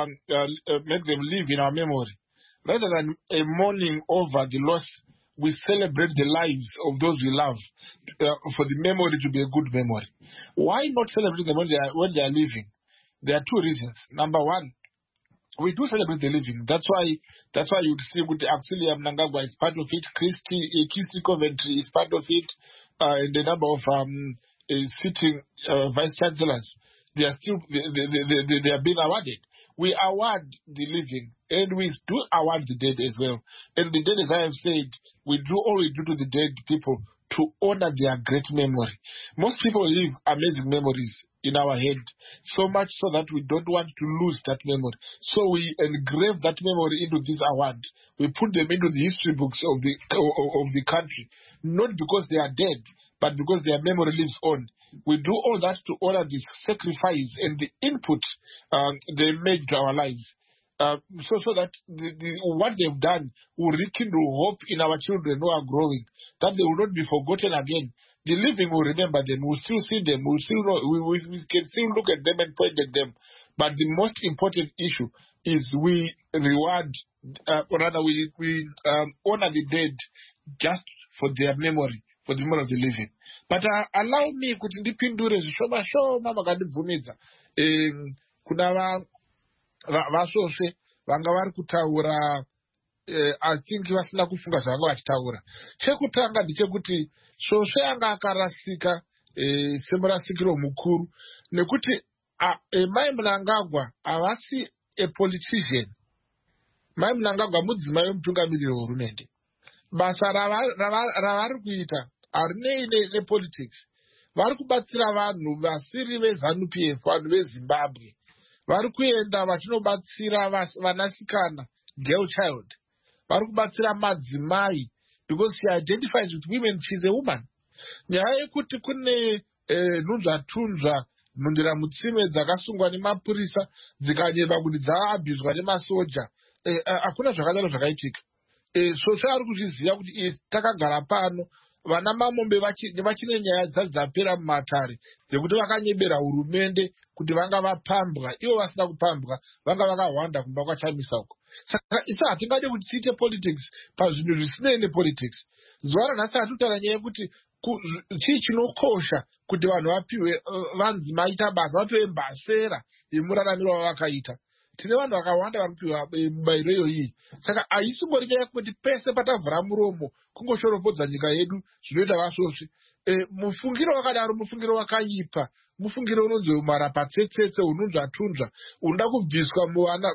make them live in our memory. Rather than a mourning over the loss, we celebrate the lives of those we love for the memory to be a good memory. Why not celebrate them when they are living? There are two reasons. Number one, we do celebrate the living. That's why you see with Auxilia Mnangagwa is part of it. Christy Coventry is part of it, and the number of sitting vice chancellors. They are still they are being awarded. We award the living, and we do award the dead as well. And the dead, as I have said, we do all we do to the dead people to honor their great memory. Most people leave amazing memories in our head, so much so that we don't want to lose that memory. So we engrave that memory into this award. We put them into the history books of the country, not because they are dead, but because their memory lives on. We do all that to honor the sacrifice and the input they made to our lives. So that what they've done will rekindle hope in our children who are growing, that they will not be forgotten again. The living will remember them. We'll still see them. We can still look at them and point at them. But the most important issue is we reward, we honor the dead just for their memory, for the memory of the living. But allow me kuti ndipindure zvishoma makandibvumidza. Kuna vasvosve vanga vari kutaura I think vasina kufunga zvavanga vachitaura. Chekutanga ndechekuti svosve anga akarasika semurasikiro mukuru nekuti Mai Mnangagwa havasi a politician. Mai Mnangagwa mudzimai wemutungamiriri wehurumende. Basa ravari kuita harinei nepolitics. Vari kubatsira vanhu vasiri veZANU-PF, vanhu veZimbabwe. Vari kuenda vachinobatsira vanasikana, girl child. Vari kubatsira madzimai because she identifies with women, she's a woman. Nyaya yekuti kune nhunzvatunzva nhundiramutsime dzakasungwa nemapurisa dzikanyeba kuti dzaabhizwa nemasoja, hakuna zvakadaro zvakaitika. Svosve ari kuzviziva kuti takagara pano vana mamombe vachine nyaya dzapera mumatare dzekuti vakanyebera hurumende kuti vanga vapambwa, ivo vasina kupambwa vanga vakahwanda kumba kwachamisa uko. Saka isa hatingade kuti tiite politics pazvinhu zvisinei nepolitics. Zuva ranhasi hatutaura nyaya yekuti chii chinokosha kuti vanhu vapiwe, vanzi maita basa vapiwe mbasera yemuraramiro wavakaita. Tine vanhu vakawanda vari kupiwa mubayiro iyoyi. Saka haisimbori nyaya yekuti pese patavhura muromo kungoshoropodza nyika yedu zvinoita vasvosve. Mufungiro wakadaro mufungiro wakaipa, mufungiro unonzi marapatsetsetse, unonzvatunzva, unoda kubviswa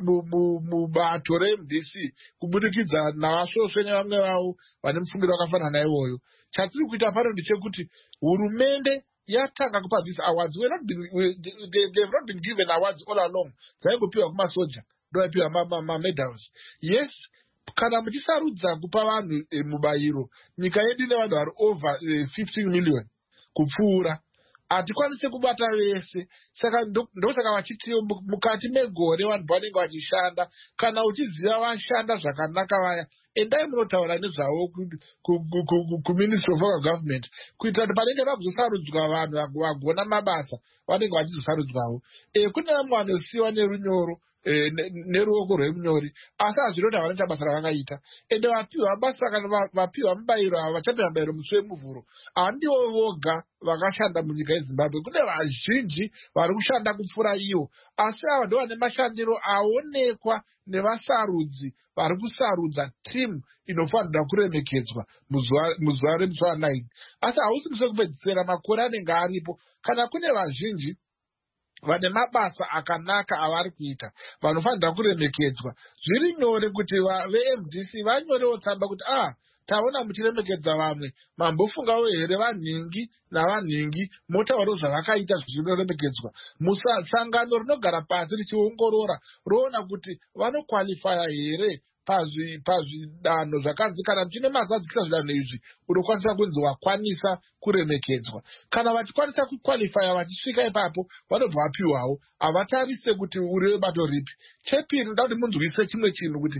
mubato reMDC kubudikidza navasvosve nevamwe vavo vane mufungiro wakafanana naiwoyo. Chatiri kuita pano ndechekuti hurumende yatanga kupa these awards. They've not been given awards all along. Dzaingopiwa kumasoja, ndovapiwa medals. Yes, kana muchisarudza kupa vanhu mubayiro, nyika yedu ine vanhu vari over 15 million kupfuura. Hatikwanise kubata vese. Saka ndosaka vachitiwo mukati megore vanhu vanenge vachishanda. Kana uchiziva vashanda zvakanaka vaya, endai munotaura nezvavo kuMinistry of Local Government kuitira kuti panenge vakuzosarudzwa vanhu vagona mabasa vanenge vachizosarudzwawo. Kune vamwe vanosiyiwa nerunyoro neruoko rwemunyori, asi hazvinoti havanoita basa ravakaita. Ende vapiwa basa kana vapiwa mubayiro ava vachape mabayiro musi wemuvhuro, handivo voga vakashanda munyika yeZimbabwe. Kune vazhinji vari kushanda kupfuura ivo, asi ava ndo vane mashandiro aonekwa nevasarudzi vari kusarudza timu inofanira kuremekedzwa muzuva remusi wa9. Asi hausi musi wekupedzisira, makore anenge aripo. Kana kune vazhinji vane mabasa akanaka avari kuita, vanofanira kuremekedzwa. Zviri nyore kuti veMDC vanyorewo tsamba kuti taona muchiremekedza vamwe, mambofungawo here vanhingi navanhingi motaurawo zvavakaita zvinoremekedzwa. Musangano rinogara pasi richiongorora roona kuti vanokwalifaya here pazvidanho zvakanzi kana muchine mazadzikisa zvidanho izvi unokwanisa kunzi wakwanisa kuremekedzwa. Kana vachikwanisa kukwalifaya vachisvika ipapo vanobva vapiwawo, havatarise kuti uri webato ripi. Chepiri ndoda kuti munzwise chimwe chinhu kuti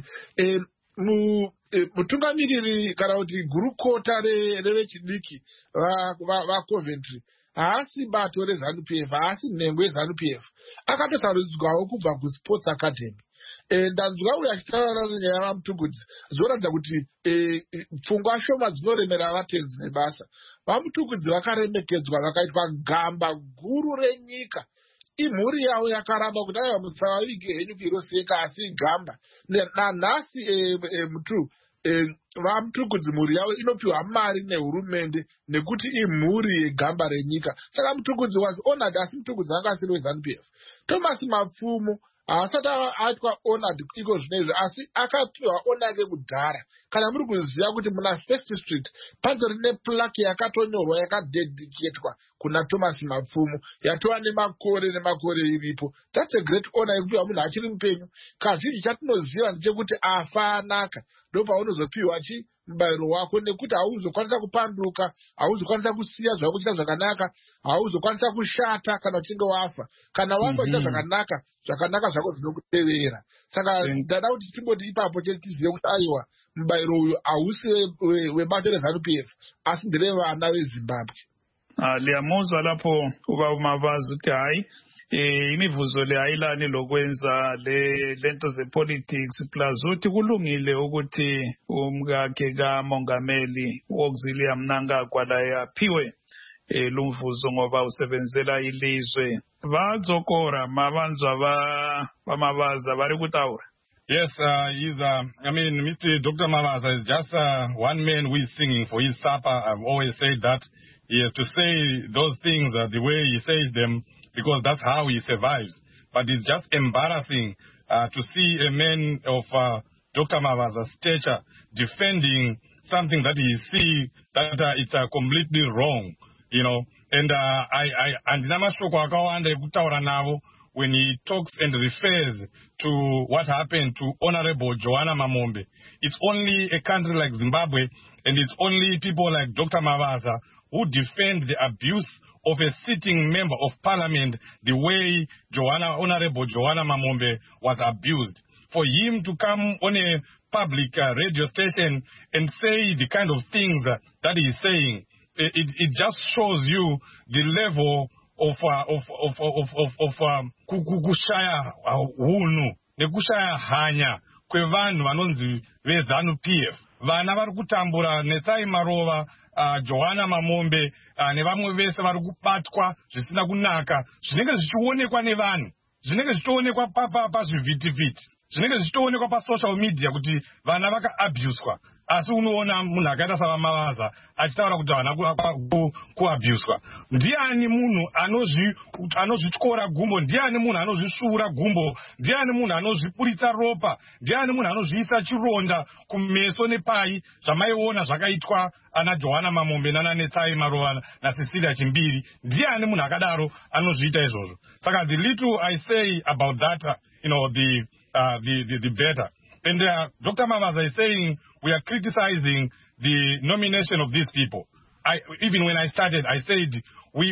mutungamiriri kana kuti gurukota revechidiki vaCoventry haasi bato reZANU-PF, haasi nhengo yeZANU-PF, akatosarudzwawo kubva kuSports Academy. Ndanzwa uyo achitaura nenyaya yavamutugudzi zvinoratidza kuti pfungwa shoma dzinoremera vatenzi nebasa. Vamutugudzi vakaremekedzwa, vakaitwa gamba guru renyika. Imhuri yavo yakaramba kuti aiwa musavavige henyu kuiroseka, asi gamba nanhasi vamutugudzi mhuri yavo inopiwa mari nehurumende nekuti imhuri yegamba renyika. Saka mutugudzi was honored, asi mutugudzi anga asiri weZANU-PF. Thomas Mapfumo haasati aitwa honored iko zvinezvi, asi akapiwa honor nekudhara. Kana muri kuziva kuti muna First Street panzori neplaki yakatonyorwa yakadedicatwa kuna Thomas Mapfumo, yatova nemakore nemakore iripo. That's a great honor yekupiwa munhu achiri mupenyu. Kazhinji chatinoziva ndechekuti afa anaka ndopaunozopiwa mubayiro wako, nekuti hauzokwanisa kupanduka, hauzokwanisa kusiya zvakuchita zvakanaka, hauzokwanisa kushata kana uchinge wafa. Kana wafa uchita zvakanaka zvako zvinokutevera. Saka ndada kuti timboti ipapo tizive kuti aiwa mubayiro uyu hausi webato reZANU-PF, asi nderevana veZimbabwe. Liyamuzwa lapho ubaba Mavazi uthi hayi imivuzo le ayilani lokwenza lento zepolitics, plus uthi kulungile ukuthi umkakhe kamongameli uAuxillius Mnangagwa la yaphiwe lumvuzo ngoba usebenzela ilizwe. Vadzokora mavanzwa bamabaza vari kutaura. Yes, Mr. Dr. Mavaza is just one man who is singing for his supper. I've always said that he has to say those things the way he says them, because that's how he survives. But it's just embarrassing to see a man of Dr. Mavaza's stature defending something that he sees that it's completely wrong, you know. And when he talks and refers to what happened to Honorable Joanna Mamombe, it's only a country like Zimbabwe and it's only people like Dr. Mavaza who defend the abuse of a sitting member of parliament the way Honorable Joanna Mamombe was abused. For him to come on a public radio station and say the kind of things that he's saying, it just shows you the level of kushaya hunu nekushaya hanya kwevanhu vanonzi veZANU-PF. Vana vari kutambura Netsai Marova, Joanna Mamombe nevamwe vese vari kubatwa zvisina kunaka, zvinenge zvichionekwa nevanhu, zvinenge zvichionekwa pazvivhitivhiti, zvinenge zvichionekwa pasocial media kuti vana vakaabuswa. Asi unoona munhu akaita savamavaza achitaura kuti havana kuabuswa. Ndiani munhu anozvityora gumbo? Ndiani munhu anozvisvuura gumbo? Ndiani munhu anozvipuritsa ropa? Ndiani munhu anozviisa chironda kumeso nepai zvamaiona zvakaitwa ana Joanna Mamombe nana Netsai Marova naCecilia Chimbiri? Ndiani munhu akadaro anozviita izvozvo? Saka the little I say about that, the better. And Dr. Mavaza is saying we are criticizing the nomination of these people. Even when I started, I said we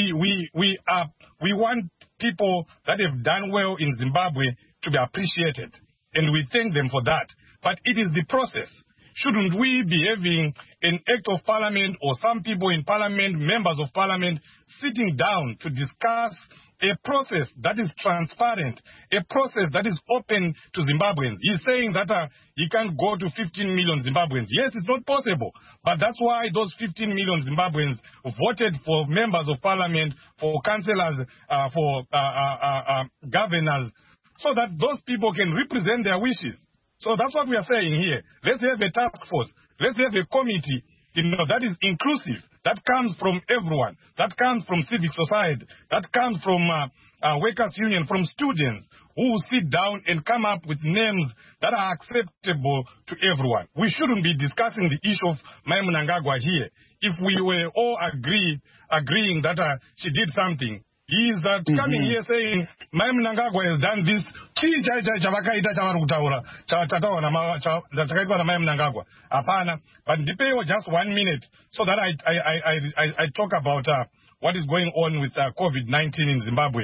want people that have done well in Zimbabwe to be appreciated, and we thank them for that. But it is the process. Shouldn't we be having an act of parliament or some people in parliament, members of parliament, sitting down to discuss a process that is transparent, a process that is open to Zimbabweans. He's saying that he can't go to 15 million Zimbabweans. Yes, it's not possible, but that's why those 15 million Zimbabweans voted for members of parliament, for councillors, for governors, so that those people can represent their wishes. So that's what we are saying here. Let's have a task force. Let's have a committee, that is inclusive, that comes from everyone, that comes from civic society, that comes from workers' union, from students, who will sit down and come up with names that are acceptable to everyone. We shouldn't be discussing the issue of Mai Mnangagwa here. If we were all agreeing that she did something, he is coming here saying Mai Mnangagwa has done this. But Dipeyo, just 1 minute so that I talk about what is going on with COVID-19 in Zimbabwe.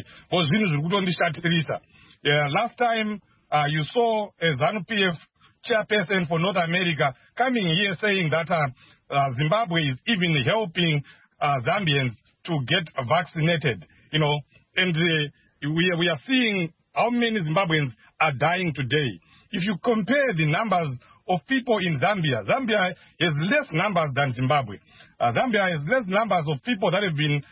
Last time you saw a ZANU-PF chairperson for North America coming here saying that Zimbabwe is even helping Zambians to get vaccinated, and we are seeing how many Zimbabweans are dying today. If you compare the numbers of people in Zambia, Zambia has less numbers than Zimbabwe. Zambia has less numbers of people that have been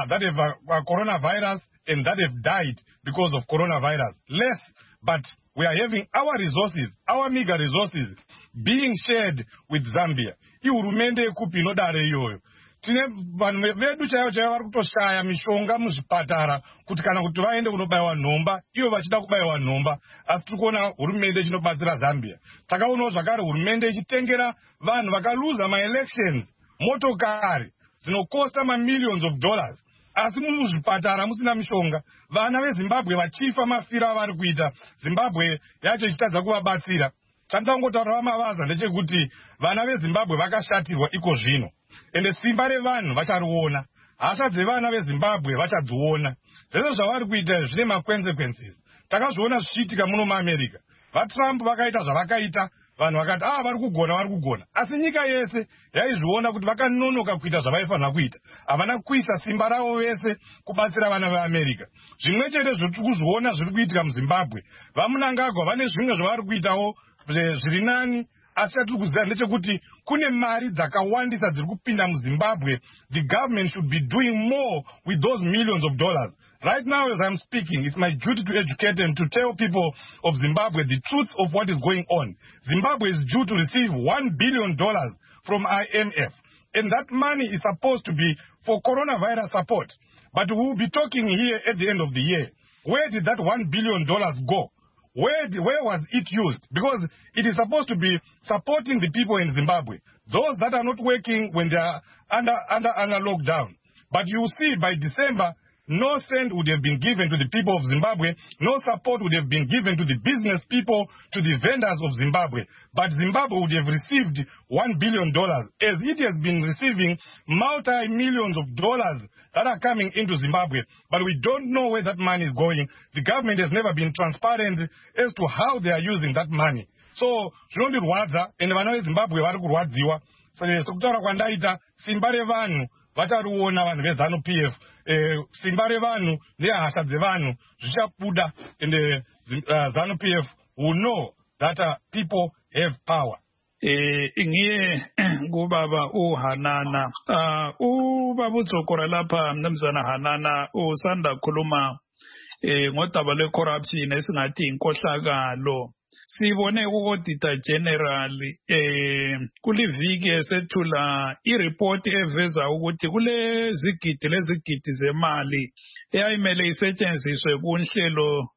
coronavirus and that have died because of coronavirus. Less, but we are having our resources, our meager resources, being shared with Zambia. Ihurumende kupi inodare iyoyo. Tine vanhu vedu chaivo vari kutoshaya mishonga muzvipatara kuti kana kuti vaende kunobaiwa nhomba, ivo vachida kubaiwa nhomba, asi tiri kuona hurumende ichinobatsira Zambia. Takaunawo zvakare hurumende ichitengera vanhu vakaluza maelections motokari dzinokosta mamillions of dollars, asi muzvipatara musina mishonga. Vana veZimbabwe vachifa mafira avari kuita, Zimbabwe yacho ichitadza kuvabatsira. Chandangotaura mavaza ndechekuti vana veZimbabwe vakashatirwa iko zvino, ende simba revanhu vachariona, hasha dzevana veZimbabwe vachadziona. Zvese zvavari kuita zvine maconsequences. Takazviona zvichiitika muno muAmerica. VaTrump vakaita zvavakaita, vanhu vakati vari kugona, asi nyika yese yaizviona kuti vakanonoka kuita zvavaifanira kuita. Havana kuisa simba ravo vese kubatsira vana veAmerica. Zvimwe chete zviri kuzviona zviri kuitika muZimbabwe, vaMnangagwa vane zvimwe zvavari kuitawo zviri nani, asi chatiri kuziva ndechekuti kune mari dzakawandisa dziri kupinda muZimbabwe. The government should be doing more with those millions of dollars. Right now, as I'm speaking, it's my duty to educate and to tell people of Zimbabwe the truth of what is going on. Zimbabwe is due to receive $1 billion from IMF, and that money is supposed to be for coronavirus support. But we will be talking here at the end of the year. Where did that $1 billion go? Where was it used? Because it is supposed to be supporting the people in Zimbabwe, those that are not working when they are under lockdown. But you see, by December, no cent would have been given to the people of Zimbabwe. No support would have been given to the business people, to the vendors of Zimbabwe. But Zimbabwe would have received $1 billion, as it has been receiving multi-millions of dollars that are coming into Zimbabwe. But we don't know where that money is going. The government has never been transparent as to how they are using that money. So, zvinondirwadza, ende vana veZimbabwe vari kurwadziwa. Sekutaura kwandaita, simba revanhu vachariona vanhu veZANU-PF, simba revanhu nehasha dzevanhu zvichabuda, and ZANU-PF will know that people have power. Ngiye kubaba uHanana, ubaba uTsokora lapha, mnumzana Hanana usanda khuluma ngodaba lwe-corruption esingathi inkohlakalo. Sibone ku-Auditor General kuliviki esethula ireport eveza ukuthi kule zigidi zemali eyayimele isetshenziswe kunhlelo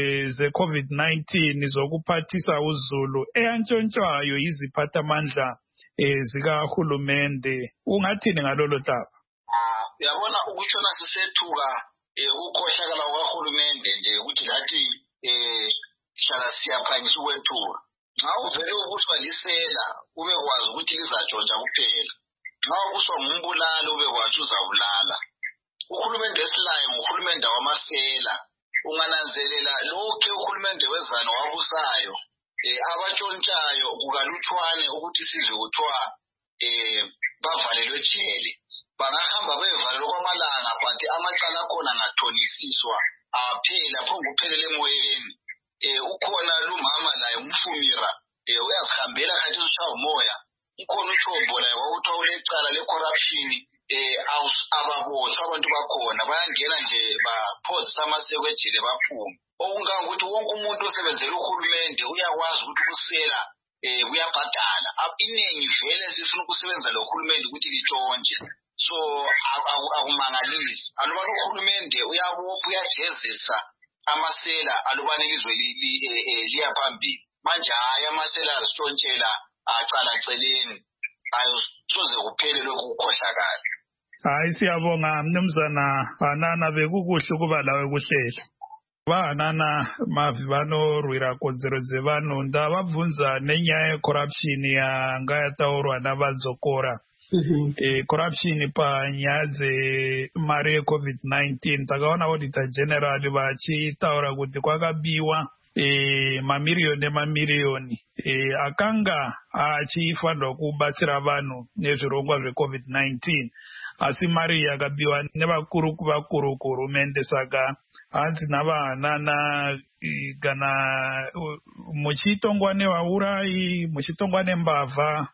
ze-COVID-19 zokuphathisa uzulu eyantshontshwayo yiziphathamandla zikahulumende. Ungathini ngalolo daba? Uyabona ukutshona sisethuka ukukhohlakala kwahulumende nje ukuthi lathi hlala siyaphangisa ukwethula. Nxa uvele ubuswa lisela ube kwazi ukuthi lizatshontsha kuphela. Nxa ubuswa ngumbulalo ube kwazi uzabulala. Uhulumende esilayo nguhulumende wamasela. Ungananzelela lokho uhulumende wezana wabusayo abatshontshayo kukalutshwane ukuthi sizwe kuthiwa bavalelwe jele. bangahamba bevalelwa kwamalanga but amacala akhona angathonisiswa aphela phambi kuphelele emoyeni. Ukhona lumama naye umfumira uyazihambela khathi ushaya umoya. Ukhona uThombo laye wawuthiwa ulecala le-corruption. Ababoshwa abantu bakhona bayangena nje baphozisa amaseko ejele baphume. Okungangokuthi wonke umuntu osebenzela uhulumende uyakwazi ukuthi ukusela kuyabhadala. Iningi vele sifuna ukusebenza lo hulumende ukuthi litshontshe. So akumangalisi. Alubani uhulumende uyabopha uyajezisa amasela alubani ilizwe liya phambili. Manje hayi amasela azitshontshela acala celeni. Ayosoze kuphele lokhu kukhohlakala. Hayi siyabonga Mnumzana Hanana, bekukuhle ukuba lawe kuhlelo. Hanana Mavivano Rwira Konzereze vanhu ndavabvunza nenyaya yecorruption yanga yataurwa navadzokora. Corruption panyaya dzemari yeCovid-19 takaona Auditor General vachitaura kuti kwakabiwa mamiriyoni nemamiriyoni akanga achifanirwa kubatsira vanhu nezvirongwa zveCovid-19, asi mari yakabiwa nevakuru kuvakuru kuhurumende. Saka hanzi navahanana kana muchitongwa nevaurai, muchitongwa nembavha,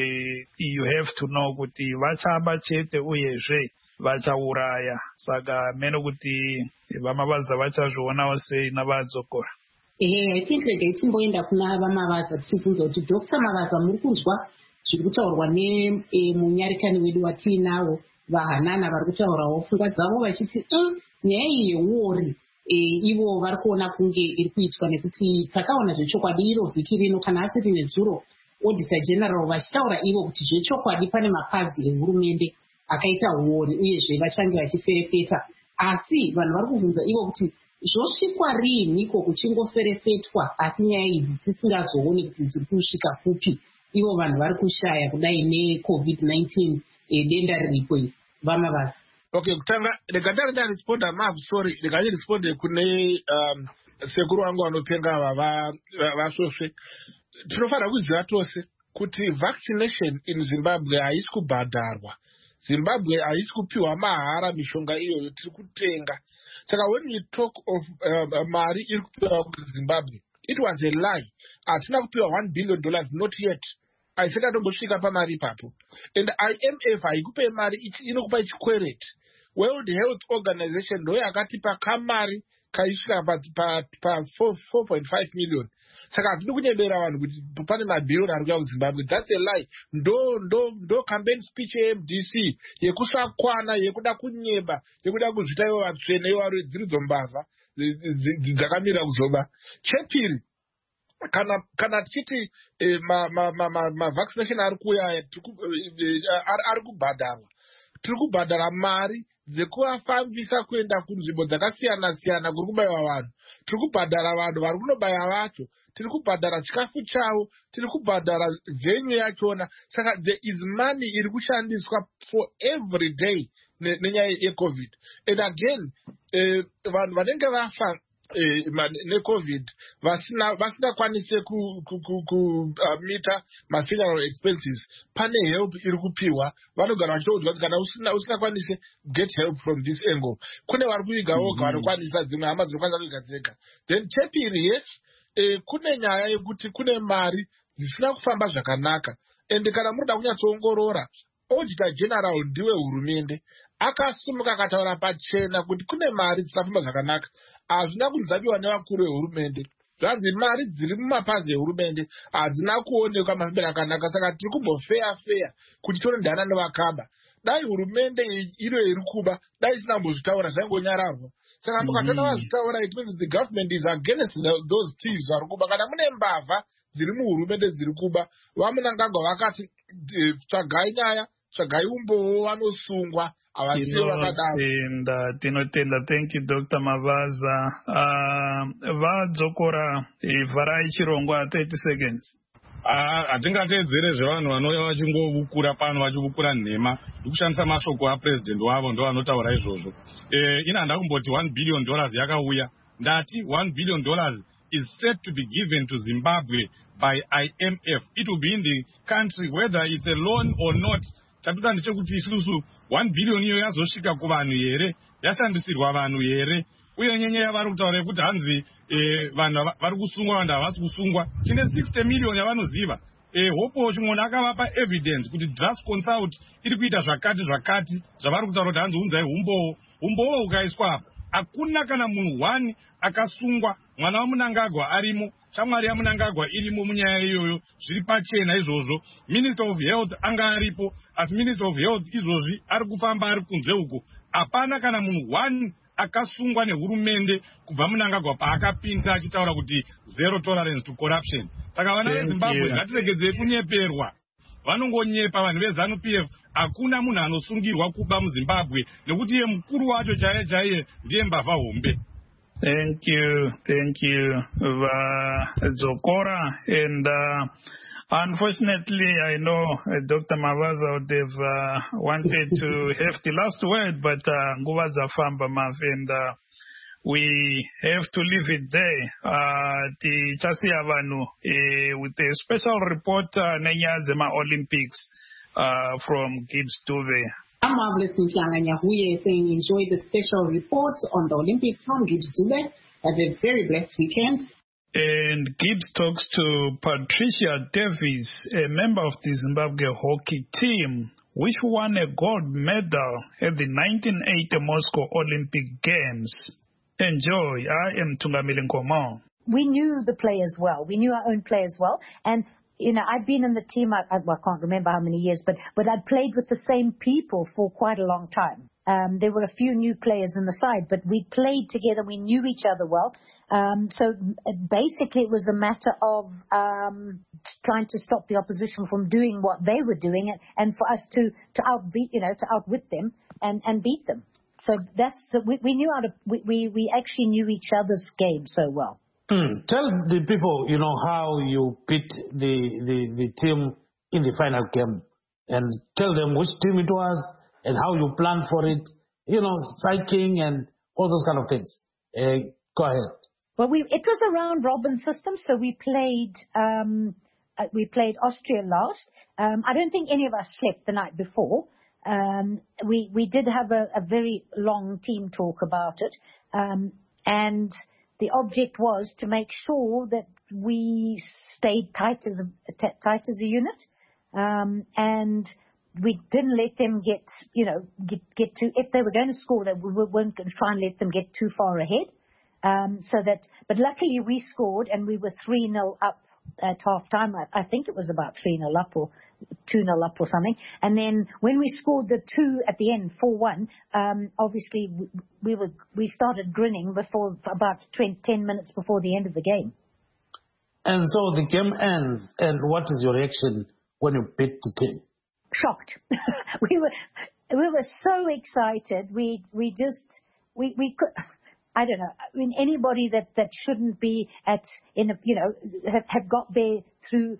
you have to know kuti vachaba chete uyezve vachauraya. Saka mene kuti vamavaza vachazvionawo sei navadzokora. I think timboenda kuna vamavaza tichibvunza kuti Dr. Mavaza muri kunzwa zviri kutaurwa nemunyarikani wedu watiinawo vahanana vari kutaurawo pfungwa dzavo vachiti nyaya iyi yeuori ivo vari kuona kunge iri kuitwa nekuti takaona zvechokwadi iro vhiki rino kana asiri nezuro Auditor General vachitaura ivo kuti zvechokwadi pane mapazi ehurumende akaita uori uyezve vachange vachiferefeta, asi vanhu vari kubvunza ivo kuti zvosvikwa riiniko kuchingoferefetwa asi nyaya idzi tisingazooni kuti dziri kusvika kupi. Ivo vanhu vari kushaya kudai neCovid-19 denda riripo iri. Vamavaza. Okay, kutanga ndikatanga ndaresponda Mav, sorry, ndikachiresponde kune sekuru wangu vanopenga ava vasvosve. Tinofanira kuziva tose kuti vaccination in Zimbabwe haisi kubhadharwa. Zimbabwe haisi kupiwa mahara mishonga iyoyo tiri kutenga. Saka when we talk of mari iri kupiwa kuZimbabwe, it was a lie. Hatina kupiwa $1 billion, not yet. Aisati atombosvika pamari ipapo. And IMF haikupe mari, inokupa chikwereti. World Health Organization ndo yakatipa kamari kaisvika pa 4.5 million. Saka hatidi kunyebera vanhu kuti pane mabhiliyoni ari kuya kuZimbabwe. That's a lie. Ndo campaign speech yeMDC yekusakwana, yekuda kunyeba, yekuda kuzvita ivo vatsvene, ivo vari dziridzo mbavha dzakamira kuzoba. Chepiri, kana tichiti vaccination ari kuya ari kubhadharwa, tiri kubhadhara mari dzekuvafambisa kuenda kunzvimbo dzakasiyana siyana kuri kubayiwa vanhu. Tiri kubhadhara vanhu vari kunobaya vacho, tiri kubhadhara chikafu chavo, tiri kubhadhara venue yachona. Saka there is money iri kushandiswa for every day nenyaya yeCovid. And again, vanhu vanenge vafa neCovid vasingakwanise kumita mafuneral expenses, pane help iri kupiwa. Vanogara vachitoudzwa kuti kana usingakwanise get help from this angle. Kune vari kuiga voga vanokwanisa, dzimwe hama dzinokwanisa kuiga dzega. Then chepiri, yes, kune nyaya yekuti kune mari dzisina kufamba zvakanaka. And kana munoda kunyatsoongorora, Auditor General ndiwe hurumende akasimuka akataura pachena kuti kune mari dzisina zvakanaka. Hazvina kunzaviwa nevakuru vehurumende. Zvanzi mari dziri mumapazi ehurumende hadzina kuonekwa mafambiro akanaka. Saka tiri kumbofeya kuti tonodhana nevakaba. Dai hurumende iro iri kuba, dai isina kumbozvitaura zvaingonyararwa. Saka mukatona vazvitaura, it means the government is against those thieves vari kuba. Kana mune mbavha dziri muhurumende dziri kuba, vamunangagwa vakati tsvagai nyaya, tsvagai umbowo, vanosungwa. Tinotenda. Thank you, Dr. Mavaza. Vadzokora vharai chirongwa 30 seconds. Hatingateedzere zvevanhu vanouya vachingobukura pano vachibukura nhema ndikushandisa mashoko apresident wavo ndo vanotaura izvozvo. Ina handa kumboti $1 billion yakauya. Ndati $1 billion is set to be given to Zimbabwe by IMF. It will be in the country whether it's a loan or not. chatoda ndechekuti isusu 1 billion iyo yazosvika kuvanhu here, yashandisirwa vanhu here, uye nyaya yavari kutaura kuti hanzi vanhu vari kusungwa, vanhu havasi kusungwa. Chine 60 million yavanoziva. Hopo chimwe akavapa evidence kuti Drass Consult iri kuita zvakati zvavari kutaura kuti hanzi unzai umbowo ukaiswa apa. Hakuna kana munhu 1 akasungwa, mwana waMunangagwa arimo, shamwari yaMunangagwa irimo munyaya iyoyo, zviri pachena izvozvo. Minister of Health anga aripo, asi Minister of Health izvozvi ari kufamba ari kunze uko. Hapana kana munhu 1 akasungwa nehurumende kubva Munangagwa paakapinda achitaura kuti zero tolerance to corruption. Saka vana veZimbabwe ngatiregedzei kunyeperwa. Vanongonyepa vanhu veZANU-PF. Hakuna munhu anosungirwa kuba muZimbabwe nekuti iye mukuru wacho chaiye ndiye mbavha hombe. Thank you, Dzokora. And unfortunately, I know Dr. Mavaza would have wanted to have the last word, but nguva dzafamba Mav, and we have to leave it there. Tichasiya vanhu with a special report nenyaya dzema-Olympics from Gibbs Dube. I'm Marvelous Nhlanganya Huye saying enjoy the special report on the Olympics from Gibbs Dube. Have a very blessed weekend. And Gibbs talks to Patricia Davies, a member of the Zimbabwe hockey team, which won a gold medal at the 1980 Moscow Olympic Games. Enjoy. I am Tungamile Nkomo. We knew the players well. We knew our own players well. And, you know, I'd been in the team, I can't remember how many years, but I'd played with the same people for quite a long time. There were a few new players in the side, but we played together. We knew each other well. So basically it was a matter of trying to stop the opposition from doing what they were doing and for us to outwit them and beat them. So we knew we actually knew each other's game so well. Tell the people, you know, how you beat the team in the final game, and tell them which team it was and how you planned for it, you know, cycling and all those kind of things. Go ahead. Well, it was a round robin system, so we played Austria last. I don't think any of us slept the night before. We did have a very long team talk about it, and the object was to make sure that we stayed tight as a unit, and we didn't let them get too. If they were going to score, we weren't going to try and let them get too far ahead. But luckily we scored, and we were 3-0 up at half time. I think it was about 3-0 up or 2-0 up or something. And then when we scored the 2 at the end, 4-1, obviously we started grinning before about 10 minutes before the end of the game. And so the game ends, and what is your reaction when you beat the team? Shocked. we were so excited. We could. I don't know. I mean, anybody that shouldn't be have got there through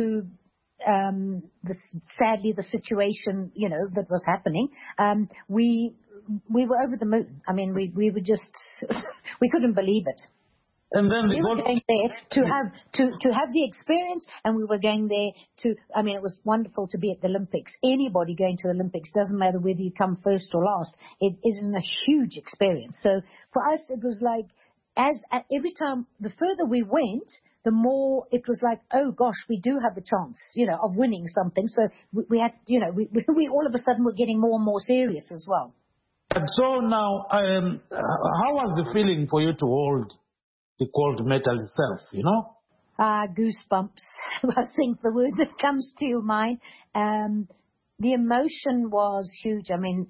sadly the situation, you know, that was happening. We were over the moon. I mean, we were just we couldn't believe it. And then we were going there to have the experience, and we were going there to. I mean, it was wonderful to be at the Olympics. Anybody going to the Olympics, doesn't matter whether you come first or last, it isn't a huge experience. So for us, it was like every time the further we went, the more it was like, oh gosh, we do have a chance, you know, of winning something. So we had, you know, we all of a sudden were getting more and more serious as well. And so now, how was the feeling for you to hold the gold medal itself, you know? Goosebumps. I think the word that comes to your mind. The emotion was huge. I mean,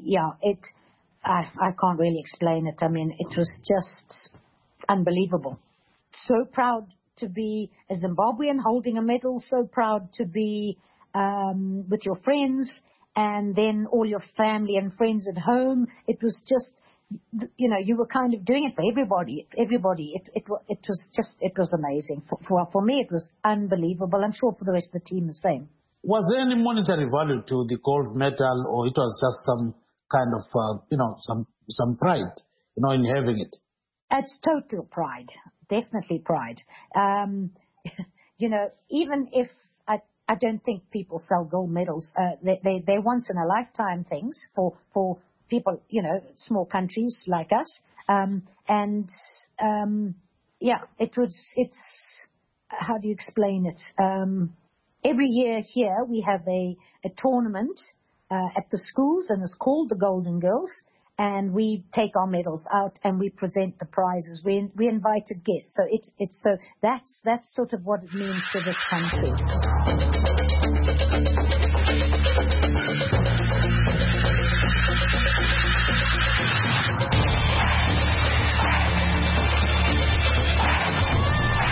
I can't really explain it. I mean, it was just unbelievable. So proud to be a Zimbabwean holding a medal, so proud to be with your friends, and then all your family and friends at home. It was just, you know, you were kind of doing it for everybody. It was amazing. For me, it was unbelievable. I'm sure for the rest of the team the same. Was there any monetary value to the gold medal, or it was just some kind of, some pride, you know, in having it? It's total pride. Definitely pride. You know, even if I I don't think people sell gold medals. They're once in a lifetime things for people, small countries like us. It's how do you explain it? Every year here we have a tournament at the schools, and it's called the Golden Girls, and we take our medals out and we present the prizes. We invited guests, so that's sort of what it means to this country.